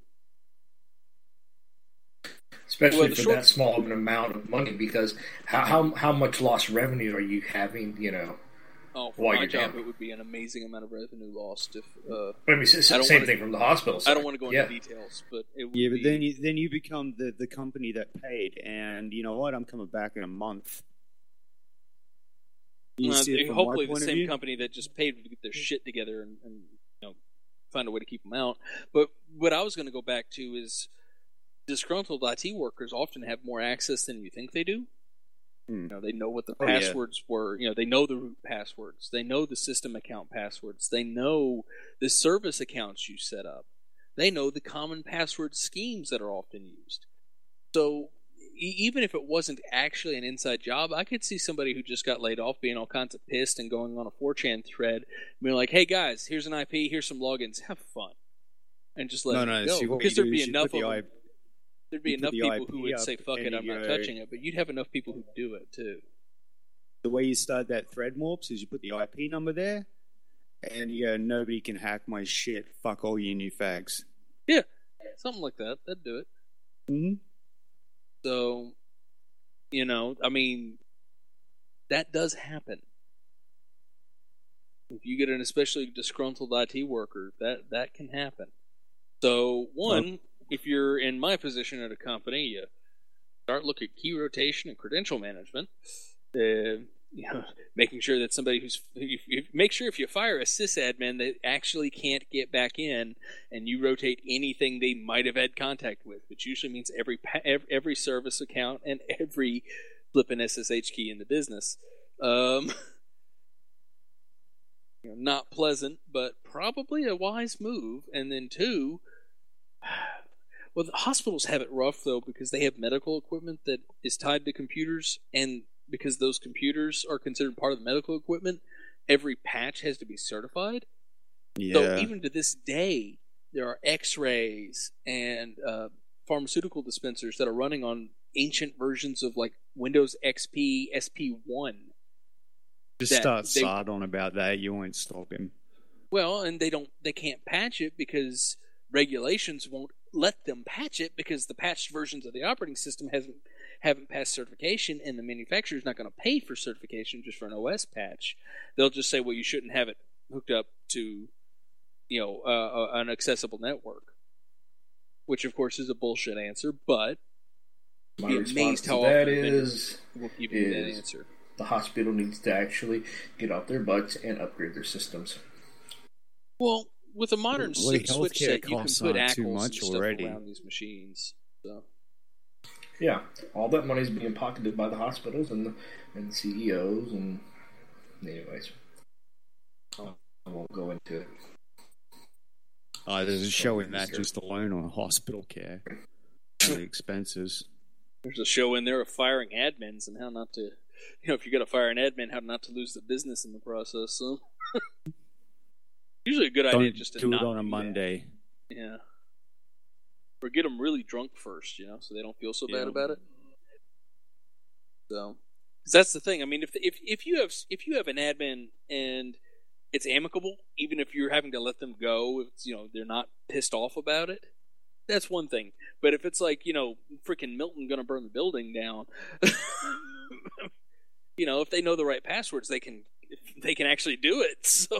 Speaker 5: Especially well, for short... that small of an amount of money, because how, how how much lost revenue are you having, you know,
Speaker 1: Oh, for my job, down. It would be an amazing amount of revenue lost. If uh,
Speaker 5: I mean, it's the same
Speaker 1: wanna,
Speaker 5: thing from the hospital side.
Speaker 1: I don't want to go into
Speaker 5: yeah.
Speaker 1: details, but it would
Speaker 7: yeah, but
Speaker 1: be...
Speaker 7: then you then you become the, the company that paid, and you know what? I'm coming back in a month.
Speaker 1: You uh, see hopefully, the same company that just paid to get their shit together and, and you know find a way to keep them out. But what I was going to go back to is disgruntled I T workers often have more access than you think they do. You know, they know what the passwords oh, yeah. were. You know, they know the root passwords. They know the system account passwords. They know the service accounts you set up. They know the common password schemes that are often used. So e- even if it wasn't actually an inside job, I could see somebody who just got laid off being all kinds of pissed and going on a four chan thread and being like, hey guys, here's an I P, here's some logins, have fun. And just let
Speaker 7: no,
Speaker 1: it
Speaker 7: no,
Speaker 1: go.
Speaker 7: See,
Speaker 1: because there'd be enough of
Speaker 7: the
Speaker 1: them. There'd be enough people who would say, fuck it, I'm not touching it, but you'd have enough people who'd do it, too.
Speaker 7: The way you start that thread, Morps, is you put the I P number there, and you go, nobody can hack my shit, fuck all you new fags.
Speaker 1: Yeah, something like that. That'd do it.
Speaker 7: Mm-hmm.
Speaker 1: So, you know, I mean, that does happen. If you get an especially disgruntled I T worker, that, that can happen. So, one... Well, if you're in my position at a company, you start looking at key rotation and credential management. Uh, you know, making sure that somebody who's if, if, make sure if you fire a sysadmin that actually can't get back in, and you rotate anything they might have had contact with, which usually means every every, every service account and every flippin' S S H key in the business. Um, you know, not pleasant, but probably a wise move. And then two. Well, the hospitals have it rough, though, because they have medical equipment that is tied to computers, and because those computers are considered part of the medical equipment, every patch has to be certified.
Speaker 7: Yeah.
Speaker 1: So even to this day, there are x-rays and uh, pharmaceutical dispensers that are running on ancient versions of, like, Windows X P, S P one.
Speaker 7: Just start sod on about that, you won't stop him.
Speaker 1: Well, and they don't, they can't patch it because regulations won't let them patch it because the patched versions of the operating system hasn't haven't passed certification, and the manufacturer's not going to pay for certification just for an O S patch. They'll just say, well, you shouldn't have it hooked up to, you know, uh, an accessible network, which of course is a bullshit answer. But
Speaker 5: My
Speaker 1: be
Speaker 5: response
Speaker 1: amazed
Speaker 5: to
Speaker 1: how
Speaker 5: that
Speaker 1: often
Speaker 5: is,
Speaker 1: will give you that
Speaker 5: is
Speaker 1: answer.
Speaker 5: The hospital needs to actually get off their butts and upgrade their systems.
Speaker 1: Well, with a modern
Speaker 7: well,
Speaker 1: six switch set, you can put A C
Speaker 7: too
Speaker 1: L
Speaker 7: much
Speaker 1: and stuff
Speaker 7: already.
Speaker 1: around these machines. So.
Speaker 5: Yeah, all that money is being pocketed by the hospitals and the and C E Os and anyways, I won't go into it.
Speaker 7: Uh, there's a show in that just alone on hospital care and the expenses.
Speaker 1: There's a show in there of firing admins and how not to, you know, if you're going to fire an admin, how not to lose the business in the process. So. Usually a good
Speaker 7: Don't
Speaker 1: idea just to
Speaker 7: do
Speaker 1: not
Speaker 7: it on a
Speaker 1: do
Speaker 7: Monday.
Speaker 1: That. Yeah. Or get them really drunk first, you know, so they don't feel so
Speaker 7: Yeah.
Speaker 1: bad about it. So, 'cause that's the thing. I mean, if if if you have if you have an admin and it's amicable, even if you're having to let them go, if it's, you know, they're not pissed off about it, that's one thing. But if it's like, you know, freaking Milton gonna burn the building down, you know, if they know the right passwords, they can they can actually do it. So,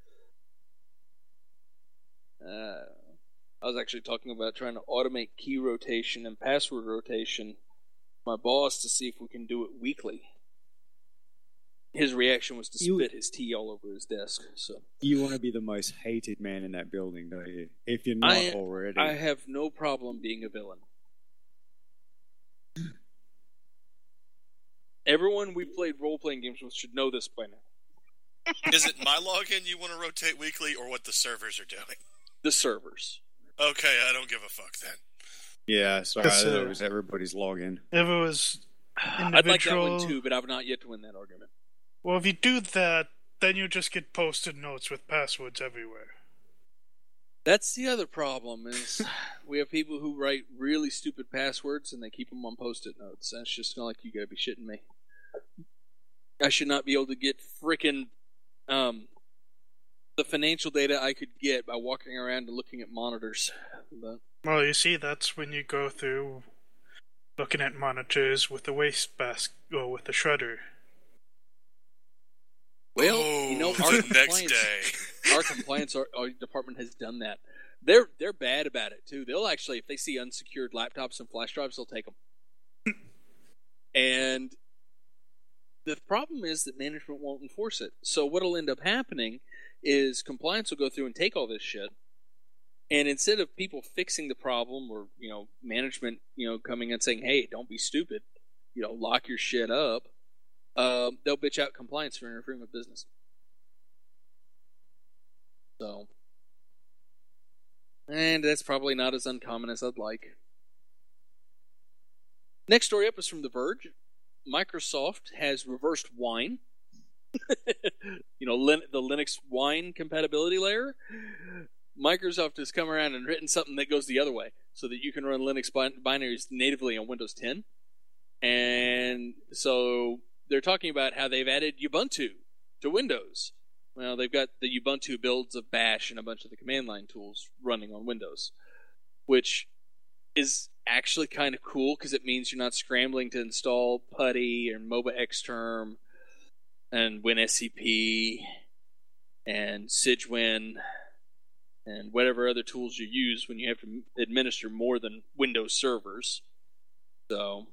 Speaker 1: uh, I was actually talking about trying to automate key rotation and password rotation with my boss to see if we can do it weekly. His reaction was to
Speaker 7: You-
Speaker 1: spit his tea all over his desk. So
Speaker 7: You want to be the most hated man in that building, don't you? If you're not
Speaker 1: I,
Speaker 7: already.
Speaker 1: I have no problem being a villain. Everyone we've played role-playing games with should know this by now.
Speaker 3: Is it my login you want to rotate weekly, or what the servers are doing?
Speaker 1: The servers.
Speaker 3: Okay, I don't give a fuck then.
Speaker 7: Yeah, sorry,
Speaker 4: That's, uh,
Speaker 7: that was everybody's login.
Speaker 4: If it was individual,
Speaker 1: I'd like that one too, but I've not yet to win that argument.
Speaker 4: Well, if you do that, then you just get post-it notes with passwords everywhere.
Speaker 1: That's the other problem is we have people who write really stupid passwords and they keep them on post-it notes. That's just not like, you gotta be shitting me. I should not be able to get frickin' um, the financial data I could get by walking around and looking at monitors. But
Speaker 4: Well, you see, that's when you go through looking at monitors with the waste basket or with the shredder.
Speaker 1: well,
Speaker 3: oh,
Speaker 1: you know,
Speaker 3: the
Speaker 1: our
Speaker 3: next
Speaker 1: compliance,
Speaker 3: day.
Speaker 1: our compliance our, our department has done that. They're they're bad about it too. They'll actually, if they see unsecured laptops and flash drives, they'll take them. And the problem is that management won't enforce it. So what'll end up happening is compliance will go through and take all this shit, and instead of people fixing the problem, or, you know, management, you know, coming and saying, "Hey, don't be stupid, you know, lock your shit up," um, they'll bitch out compliance for interfering with business. So, and that's probably not as uncommon as I'd like. Next story up is from The Verge. Microsoft has reversed wine. you know, Lin- the Linux wine compatibility layer. Microsoft has come around and written something that goes the other way, so that you can run Linux bin- binaries natively on Windows ten. And so they're talking about how they've added Ubuntu to Windows. Well, they've got the Ubuntu builds of Bash and a bunch of the command line tools running on Windows, which is actually kind of cool because it means you're not scrambling to install PuTTY and MobaXterm and WinSCP and SIGWin and whatever other tools you use when you have to administer more than Windows servers. So,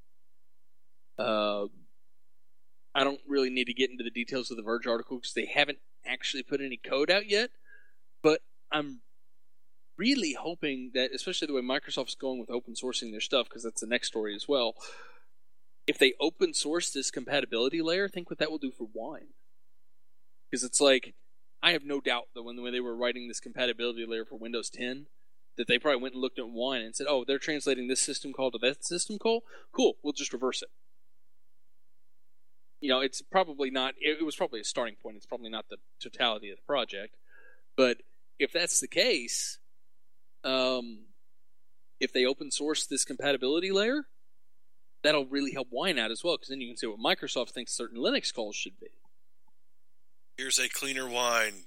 Speaker 1: uh, I don't really need to get into the details of the Verge article because they haven't actually put any code out yet, but I'm really hoping that, especially the way Microsoft's going with open sourcing their stuff, because that's the next story as well, if they open source this compatibility layer, think what that will do for Wine. Because it's like, I have no doubt that when, when they were writing this compatibility layer for Windows ten, that they probably went and looked at Wine and said, oh, they're translating this system call to that system call? Cool, we'll just reverse it. You know, it's probably not, it was probably a starting point, it's probably not the totality of the project, but if that's the case, um, if they open source this compatibility layer, that'll really help Wine out as well, because then you can see what Microsoft thinks certain Linux calls should be.
Speaker 3: Here's a cleaner wine.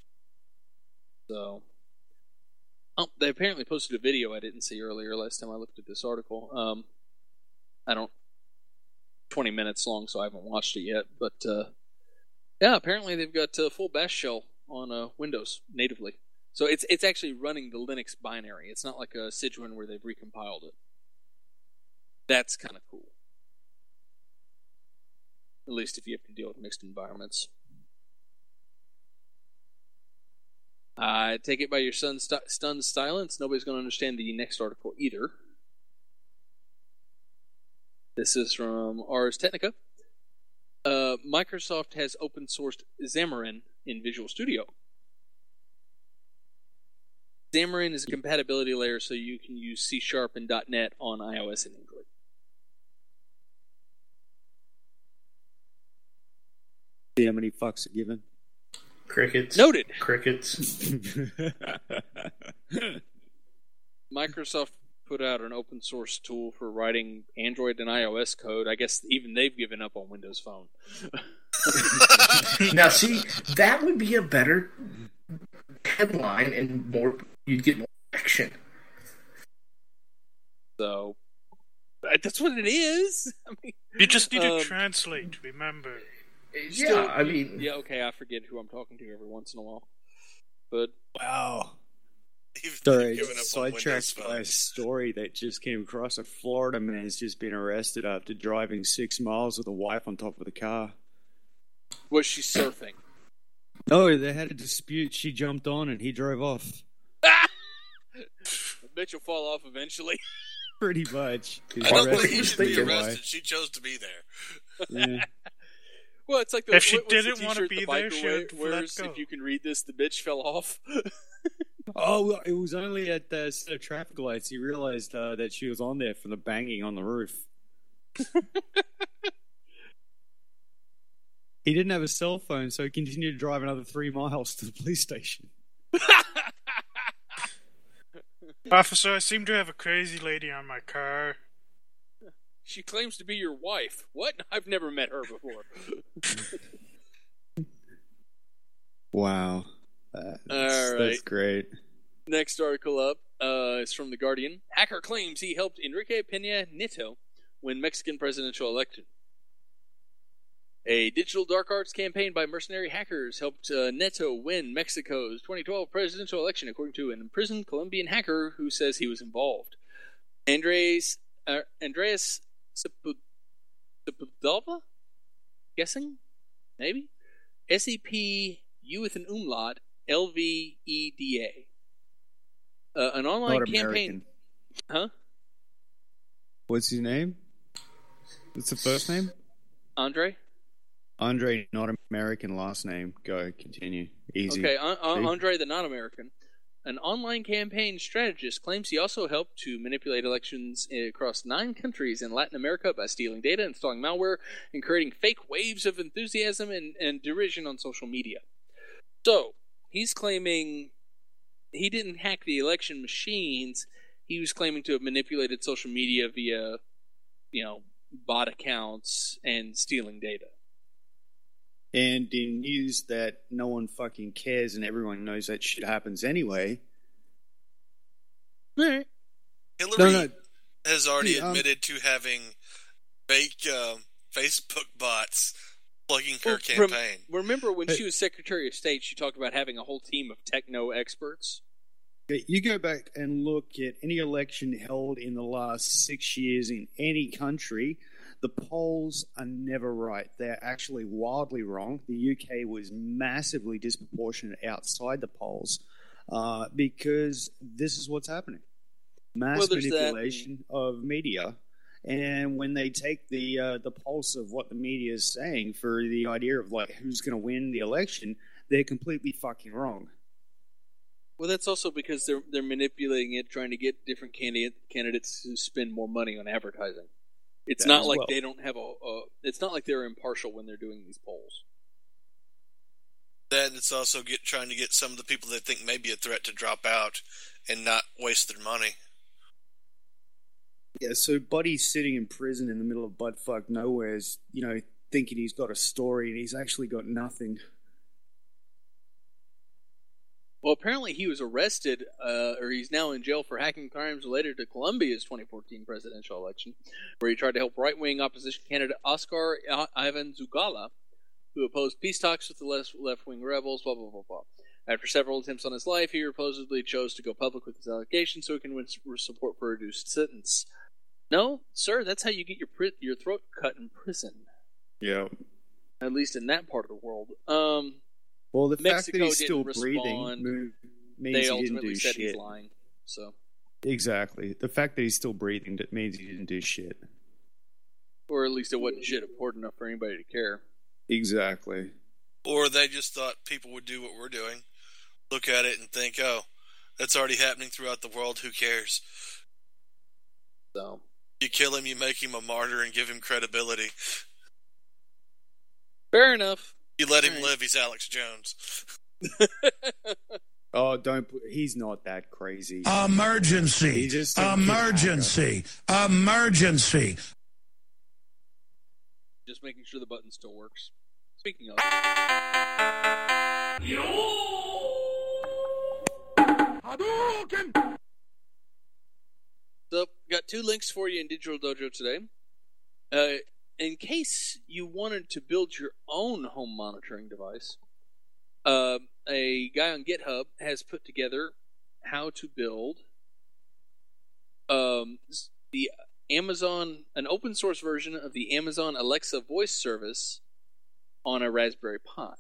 Speaker 1: So, oh, they apparently posted a video I didn't see earlier last time I looked at this article. Um, I don't, twenty minutes long, so I haven't watched it yet, but uh, yeah, apparently they've got a uh, full bash shell on uh, Windows natively. So it's it's actually running the Linux binary. It's not like a SIGWin where they've recompiled it. That's kind of cool. At least if you have to deal with mixed environments. I take it by your son's st- stunned silence, nobody's going to understand the next article either. This is from Ars Technica. Uh, Microsoft has open-sourced Xamarin in Visual Studio. Xamarin is a compatibility layer so you can use C Sharp and .NET on iOS and Android.
Speaker 7: See how many fucks are given?
Speaker 5: Crickets.
Speaker 1: Noted.
Speaker 5: Crickets.
Speaker 1: Microsoft put out an open source tool for writing Android and iOS code. I guess even they've given up on Windows Phone.
Speaker 5: Now, see, that would be a better headline and more. You'd get more action.
Speaker 1: So that's what it is. I mean,
Speaker 4: you just need to
Speaker 1: um,
Speaker 4: translate. Remember.
Speaker 5: Yeah,
Speaker 1: Still,
Speaker 5: I mean,
Speaker 1: yeah, okay. I forget who I'm talking to every once in a while, but
Speaker 7: wow.
Speaker 3: You've
Speaker 7: Sorry,
Speaker 3: given up on
Speaker 7: sidetracked
Speaker 3: Windows
Speaker 7: by a
Speaker 3: phones.
Speaker 7: story that just came across. A Florida man has just been arrested after driving six miles with a wife on top of the car.
Speaker 1: was she surfing?
Speaker 7: No, they had a dispute. She jumped on and he drove off.
Speaker 1: I bet you'll fall off eventually.
Speaker 7: Pretty much.
Speaker 3: I don't think he
Speaker 5: was
Speaker 3: should be
Speaker 5: thinking
Speaker 3: arrested. She chose to be there.
Speaker 7: Yeah.
Speaker 1: Well, it's like the,
Speaker 4: If she
Speaker 1: what- what's the
Speaker 4: didn't wanna
Speaker 1: t-shirt
Speaker 4: be
Speaker 1: the
Speaker 4: there,
Speaker 1: biker
Speaker 4: she
Speaker 1: wear-
Speaker 4: would let
Speaker 1: wears,
Speaker 4: go.
Speaker 1: If you can read this, the bitch fell off.
Speaker 7: Oh, well, it was only at the set of traffic lights he realized uh, that she was on there from the banging on the roof. He didn't have a cell phone, so he continued to drive another three miles to the police station.
Speaker 4: Officer, I seem to have a crazy lady on my car.
Speaker 1: She claims to be your wife. What? I've never met her before.
Speaker 7: Wow. Uh, that's,
Speaker 1: All right.
Speaker 7: that's great.
Speaker 1: Next article up uh, is from The Guardian. Hacker claims he helped Enrique Peña Nieto win Mexican presidential election. A digital dark arts campaign by mercenary hackers helped uh, Nieto win Mexico's twenty twelve presidential election, according to an imprisoned Colombian hacker who says he was involved. Andres uh, Andreas Sepulveda? Guessing? Maybe? S E P U with an umlaut, L V E D A. Uh, an online
Speaker 7: Not
Speaker 1: campaign.
Speaker 7: American.
Speaker 1: Huh?
Speaker 7: What's his name? What's the first name?
Speaker 1: Andre?
Speaker 7: Andre, not American last name. Go, continue. Easy.
Speaker 1: Okay, uh, uh,
Speaker 7: See?
Speaker 1: Andre the non-American. An online campaign strategist claims he also helped to manipulate elections across nine countries in Latin America by stealing data, installing malware, and creating fake waves of enthusiasm and, and derision on social media. So, he's claiming he didn't hack the election machines. He was claiming to have manipulated social media via, you know, bot accounts and stealing data.
Speaker 7: And in news that no one fucking cares and everyone knows that shit happens anyway.
Speaker 1: Right.
Speaker 3: Hillary
Speaker 7: No, no.
Speaker 3: has already
Speaker 7: Yeah, um,
Speaker 3: admitted to having fake uh, Facebook bots plugging her
Speaker 1: Well, rem-
Speaker 3: campaign.
Speaker 1: remember when
Speaker 7: Hey.
Speaker 1: she was Secretary of State, she talked about having a whole team of techno experts?
Speaker 7: You go back and look at any election held in the last six years in any country, the polls are never right. They're actually wildly wrong. The U K was massively disproportionate outside the polls uh, because this is what's happening. Mass
Speaker 1: Well, there's that.
Speaker 7: manipulation of media. And when they take the uh, the pulse of what the media is saying for the idea of like who's going to win the election, they're completely fucking wrong.
Speaker 1: Well, that's also because they're they're manipulating it, trying to get different candidate candidates to spend more money on advertising. It's
Speaker 7: That
Speaker 1: not
Speaker 7: as
Speaker 1: like
Speaker 7: well.
Speaker 1: they don't have a, a. It's not like they're impartial when they're doing these polls.
Speaker 3: Then it's also get, trying to get some of the people they think may be a threat to drop out and not waste their money.
Speaker 7: Yeah, so Buddy's sitting in prison in the middle of buttfuck nowheres, you know, thinking he's got a story and he's actually got nothing.
Speaker 1: Well, apparently he was arrested, uh, or he's now in jail for hacking crimes related to Colombia's twenty fourteen presidential election, where he tried to help right-wing opposition candidate Oscar Ivan Zugala, who opposed peace talks with the left-wing rebels, blah, blah, blah, blah. After several attempts on his life, he supposedly chose to go public with his allegations so he can win support for a reduced sentence. No, sir, that's how you get your pri- your throat cut in prison.
Speaker 7: Yeah.
Speaker 1: At least in that part of the world. Um,
Speaker 7: well, the
Speaker 1: Mexico
Speaker 7: fact that he's still
Speaker 1: respond.
Speaker 7: breathing means
Speaker 1: they
Speaker 7: he
Speaker 1: ultimately
Speaker 7: didn't do
Speaker 1: said
Speaker 7: shit.
Speaker 1: he's lying. So
Speaker 7: exactly, the fact that he's still breathing that means he didn't do shit,
Speaker 1: or at least it wasn't shit important enough for anybody to care.
Speaker 7: Exactly.
Speaker 3: Or they just thought people would do what we're doing, look at it and think, "Oh, that's already happening throughout the world. Who cares?"
Speaker 1: So
Speaker 3: you kill him, you make him a martyr, and give him credibility.
Speaker 1: Fair enough.
Speaker 3: You let him
Speaker 1: right.
Speaker 3: live. He's Alex Jones.
Speaker 7: Oh, don't. He's not that crazy.
Speaker 6: Emergency.
Speaker 7: Just
Speaker 6: Emergency. Emergency.
Speaker 1: Just making sure the button still works. Speaking of. So, got two links for you in Digital Dojo today. Uh, in case you wanted to build your own home monitoring device, uh, a guy on GitHub has put together how to build um, the Amazon, an open source version of the Amazon Alexa voice service on a Raspberry Pi.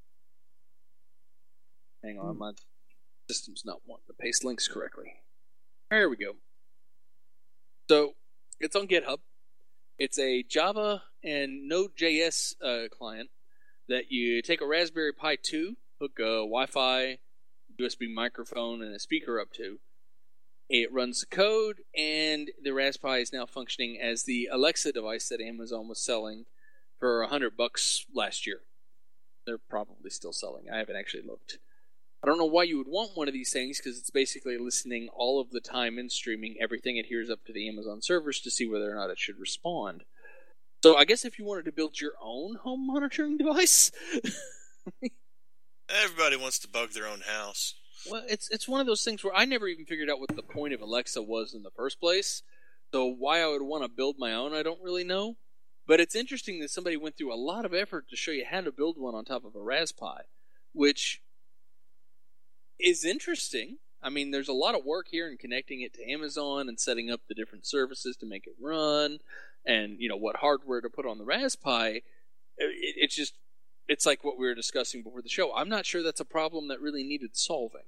Speaker 1: Hang on, my system's not wanting to paste links correctly. There we go. So, it's on GitHub. It's a Java and Node.js uh, client that you take a Raspberry Pi two, hook a Wi-Fi, U S B microphone, and a speaker up to. It runs the code, and the Raspberry Pi is now functioning as the Alexa device that Amazon was selling for a hundred bucks last year. They're probably still selling. I haven't actually looked. I don't know why you would want one of these things, because it's basically listening all of the time and streaming everything it hears up to the Amazon servers to see whether or not it should respond. So I guess if you wanted to build your own home monitoring device...
Speaker 3: Everybody wants to bug their own house.
Speaker 1: Well, it's it's one of those things where I never even figured out what the point of Alexa was in the first place. So why I would want to build my own, I don't really know. But it's interesting that somebody went through a lot of effort to show you how to build one on top of a Raspberry Pi, which is interesting. I mean, there's a lot of work here in connecting it to Amazon and setting up the different services to make it run, and you know what hardware to put on the Raspberry Pi. It, it's just, it's like what we were discussing before the show. I'm not sure that's a problem that really needed solving.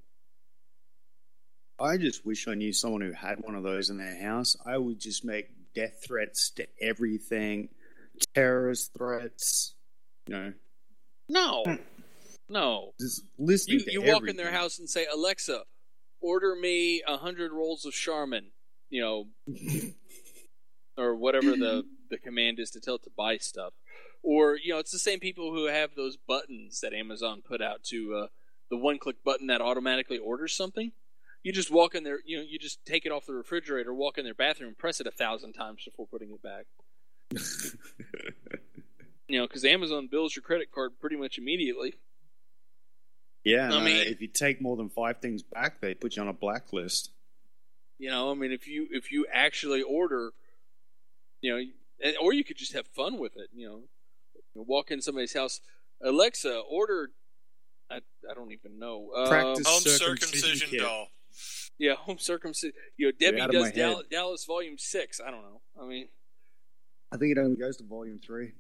Speaker 7: I just wish I knew someone who had one of those in their house. I would just make death threats to everything, terrorist threats, you know.
Speaker 1: No. No.
Speaker 7: Just listening
Speaker 1: you,
Speaker 7: to
Speaker 1: You
Speaker 7: everything.
Speaker 1: walk in their house and say, Alexa, order me a hundred rolls of Charmin, you know, or whatever the, the command is to tell it to buy stuff. Or, you know, it's the same people who have those buttons that Amazon put out to, uh, the one-click button that automatically orders something. You just walk in there, you know, you just take it off the refrigerator, walk in their bathroom, and press it a thousand times before putting it back. You know, because Amazon bills your credit card pretty much immediately.
Speaker 7: Yeah,
Speaker 1: I
Speaker 7: no,
Speaker 1: mean,
Speaker 7: if you take more than five things back, they put you on a blacklist.
Speaker 1: You know, I mean, if you if you actually order, you know, or you could just have fun with it. You know, you walk in somebody's house, Alexa, order. I I don't even know.
Speaker 7: Practice
Speaker 3: Home
Speaker 7: circumcision,
Speaker 3: circumcision doll.
Speaker 1: Yeah, home circumcision. You know, Debbie
Speaker 7: out of
Speaker 1: does
Speaker 7: my
Speaker 1: Dallas,
Speaker 7: head.
Speaker 1: Dallas Volume Six. I don't know. I mean,
Speaker 7: I think it only goes to volume three.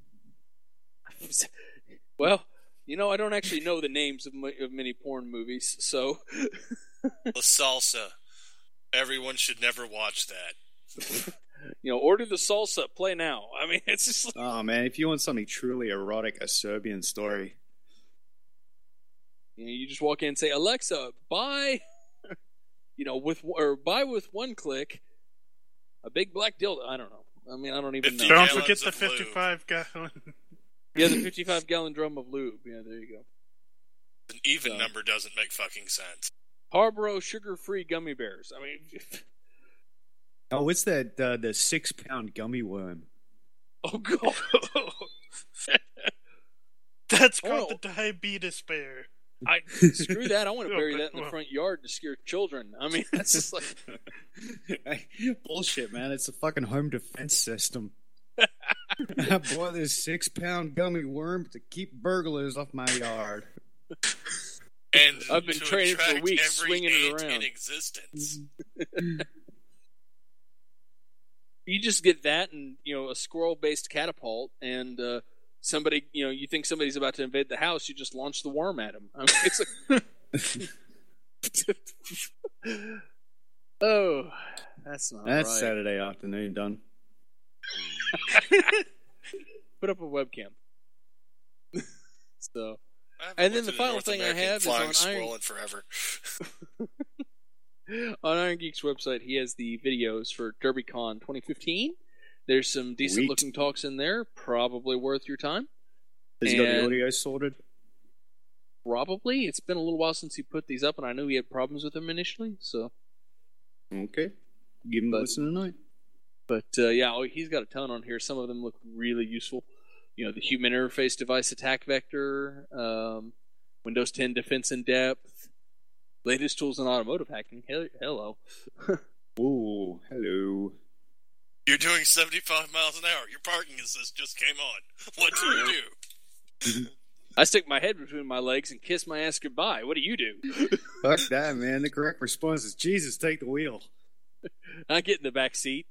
Speaker 1: well, you know, I don't actually know the names of, my, of many porn movies, so.
Speaker 3: La Salsa. Everyone should never watch that.
Speaker 1: You know, order the salsa. Play now. I mean, it's just like...
Speaker 7: Oh, man, if you want something truly erotic, a Serbian story.
Speaker 1: You know, you just walk in and say, Alexa, buy, you know, with or buy with one click, a big black dildo. I don't know. I mean, I don't even know.
Speaker 4: Don't
Speaker 3: gallons
Speaker 4: forget the
Speaker 3: of lube.
Speaker 4: fifty-five gallon.
Speaker 1: Yeah, the fifty-five gallon drum of lube. Yeah, there you go.
Speaker 3: An even
Speaker 1: So.
Speaker 3: number doesn't make fucking sense.
Speaker 1: Harborough sugar-free gummy bears. I mean,
Speaker 7: Oh, what's that? Uh, the six-pound gummy worm.
Speaker 1: oh god.
Speaker 4: That's
Speaker 1: Oh,
Speaker 4: called
Speaker 1: no.
Speaker 4: the diabetes bear.
Speaker 1: I screw that. I want to bury that in the front yard to scare children. I mean, that's just like
Speaker 7: Bullshit, man. It's a fucking home defense system. I bought this six-pound gummy worm to keep burglars off my yard.
Speaker 3: And
Speaker 1: I've been
Speaker 3: to
Speaker 1: training for
Speaker 3: attract
Speaker 1: weeks,
Speaker 3: every
Speaker 1: swinging it
Speaker 3: ant
Speaker 1: around.
Speaker 3: in existence.
Speaker 1: You just get that and, you know, a squirrel-based catapult, and uh, somebody, you know, you think somebody's about to invade the house, you just launch the worm at him. I mean, it's like... Oh, that's not
Speaker 7: That's
Speaker 1: right.
Speaker 7: Saturday afternoon done.
Speaker 1: Put up a webcam. So,
Speaker 3: I haven't
Speaker 1: and then
Speaker 3: looked
Speaker 1: the
Speaker 3: at a
Speaker 1: final
Speaker 3: North
Speaker 1: thing I
Speaker 3: American
Speaker 1: have is
Speaker 3: flying
Speaker 1: on
Speaker 3: squirrel
Speaker 1: Iron...
Speaker 3: in forever.
Speaker 1: On Iron Geek's website, he has the videos for DerbyCon twenty fifteen. There's some decent-looking talks in there, probably worth your time.
Speaker 7: Has he got the audio sorted?
Speaker 1: Probably. It's been a little while since he put these up, and I knew he had problems with them initially, so...
Speaker 7: Okay. Give him a
Speaker 1: But-
Speaker 7: listen tonight.
Speaker 1: But, uh, yeah, oh, he's got a ton on here. Some of them look really useful. You know, the human interface device attack vector, um, Windows ten defense in depth, latest tools in automotive hacking. Hell, hello.
Speaker 7: Ooh, hello.
Speaker 3: You're doing seventy-five miles an hour. Your parking assist just came on. What do you do?
Speaker 1: I stick my head between my legs and kiss my ass goodbye. What do you do?
Speaker 7: Fuck that, man. The correct response is, Jesus, take the wheel.
Speaker 1: I get in the back seat.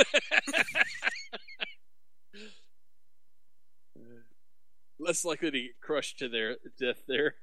Speaker 1: Less likely to get crushed to their death there.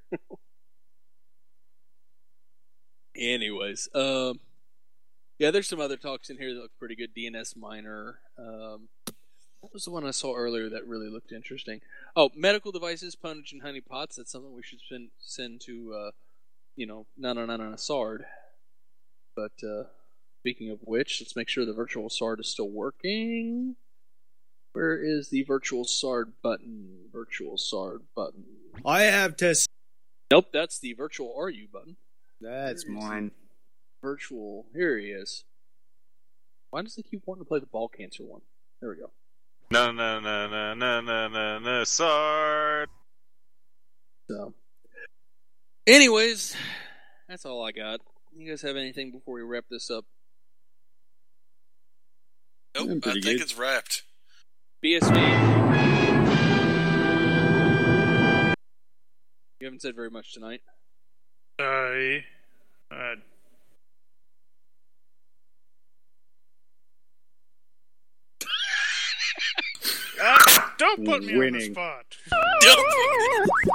Speaker 1: Anyways, um, yeah, there's some other talks in here that look pretty good. D N S Miner. Um, what was the one I saw earlier that really looked interesting? Oh, medical devices, Punnage and honeypots. That's something we should send, send to, uh, you know, no, no, no, no, S A R D. But, uh, speaking of which, let's make sure the virtual S A R D is still working. Where is the virtual S A R D button? Virtual S A R D button.
Speaker 7: I have test.
Speaker 1: Nope, that's the virtual R U button.
Speaker 7: That's mine.
Speaker 1: Virtual. Here he is. Why does he keep wanting to play the ball cancer one? There we go.
Speaker 8: No, no, no, no, no, no, no, no, S A R D.
Speaker 1: So, anyways, that's all I got. You guys have anything before we wrap this up?
Speaker 3: Nope,
Speaker 7: I'm
Speaker 3: I
Speaker 7: pretty
Speaker 3: think
Speaker 7: good.
Speaker 3: it's wrapped.
Speaker 1: B S V. You haven't said very much tonight.
Speaker 4: I. Uh, uh, don't put me on the
Speaker 7: Winning.
Speaker 4: spot.
Speaker 3: Yep.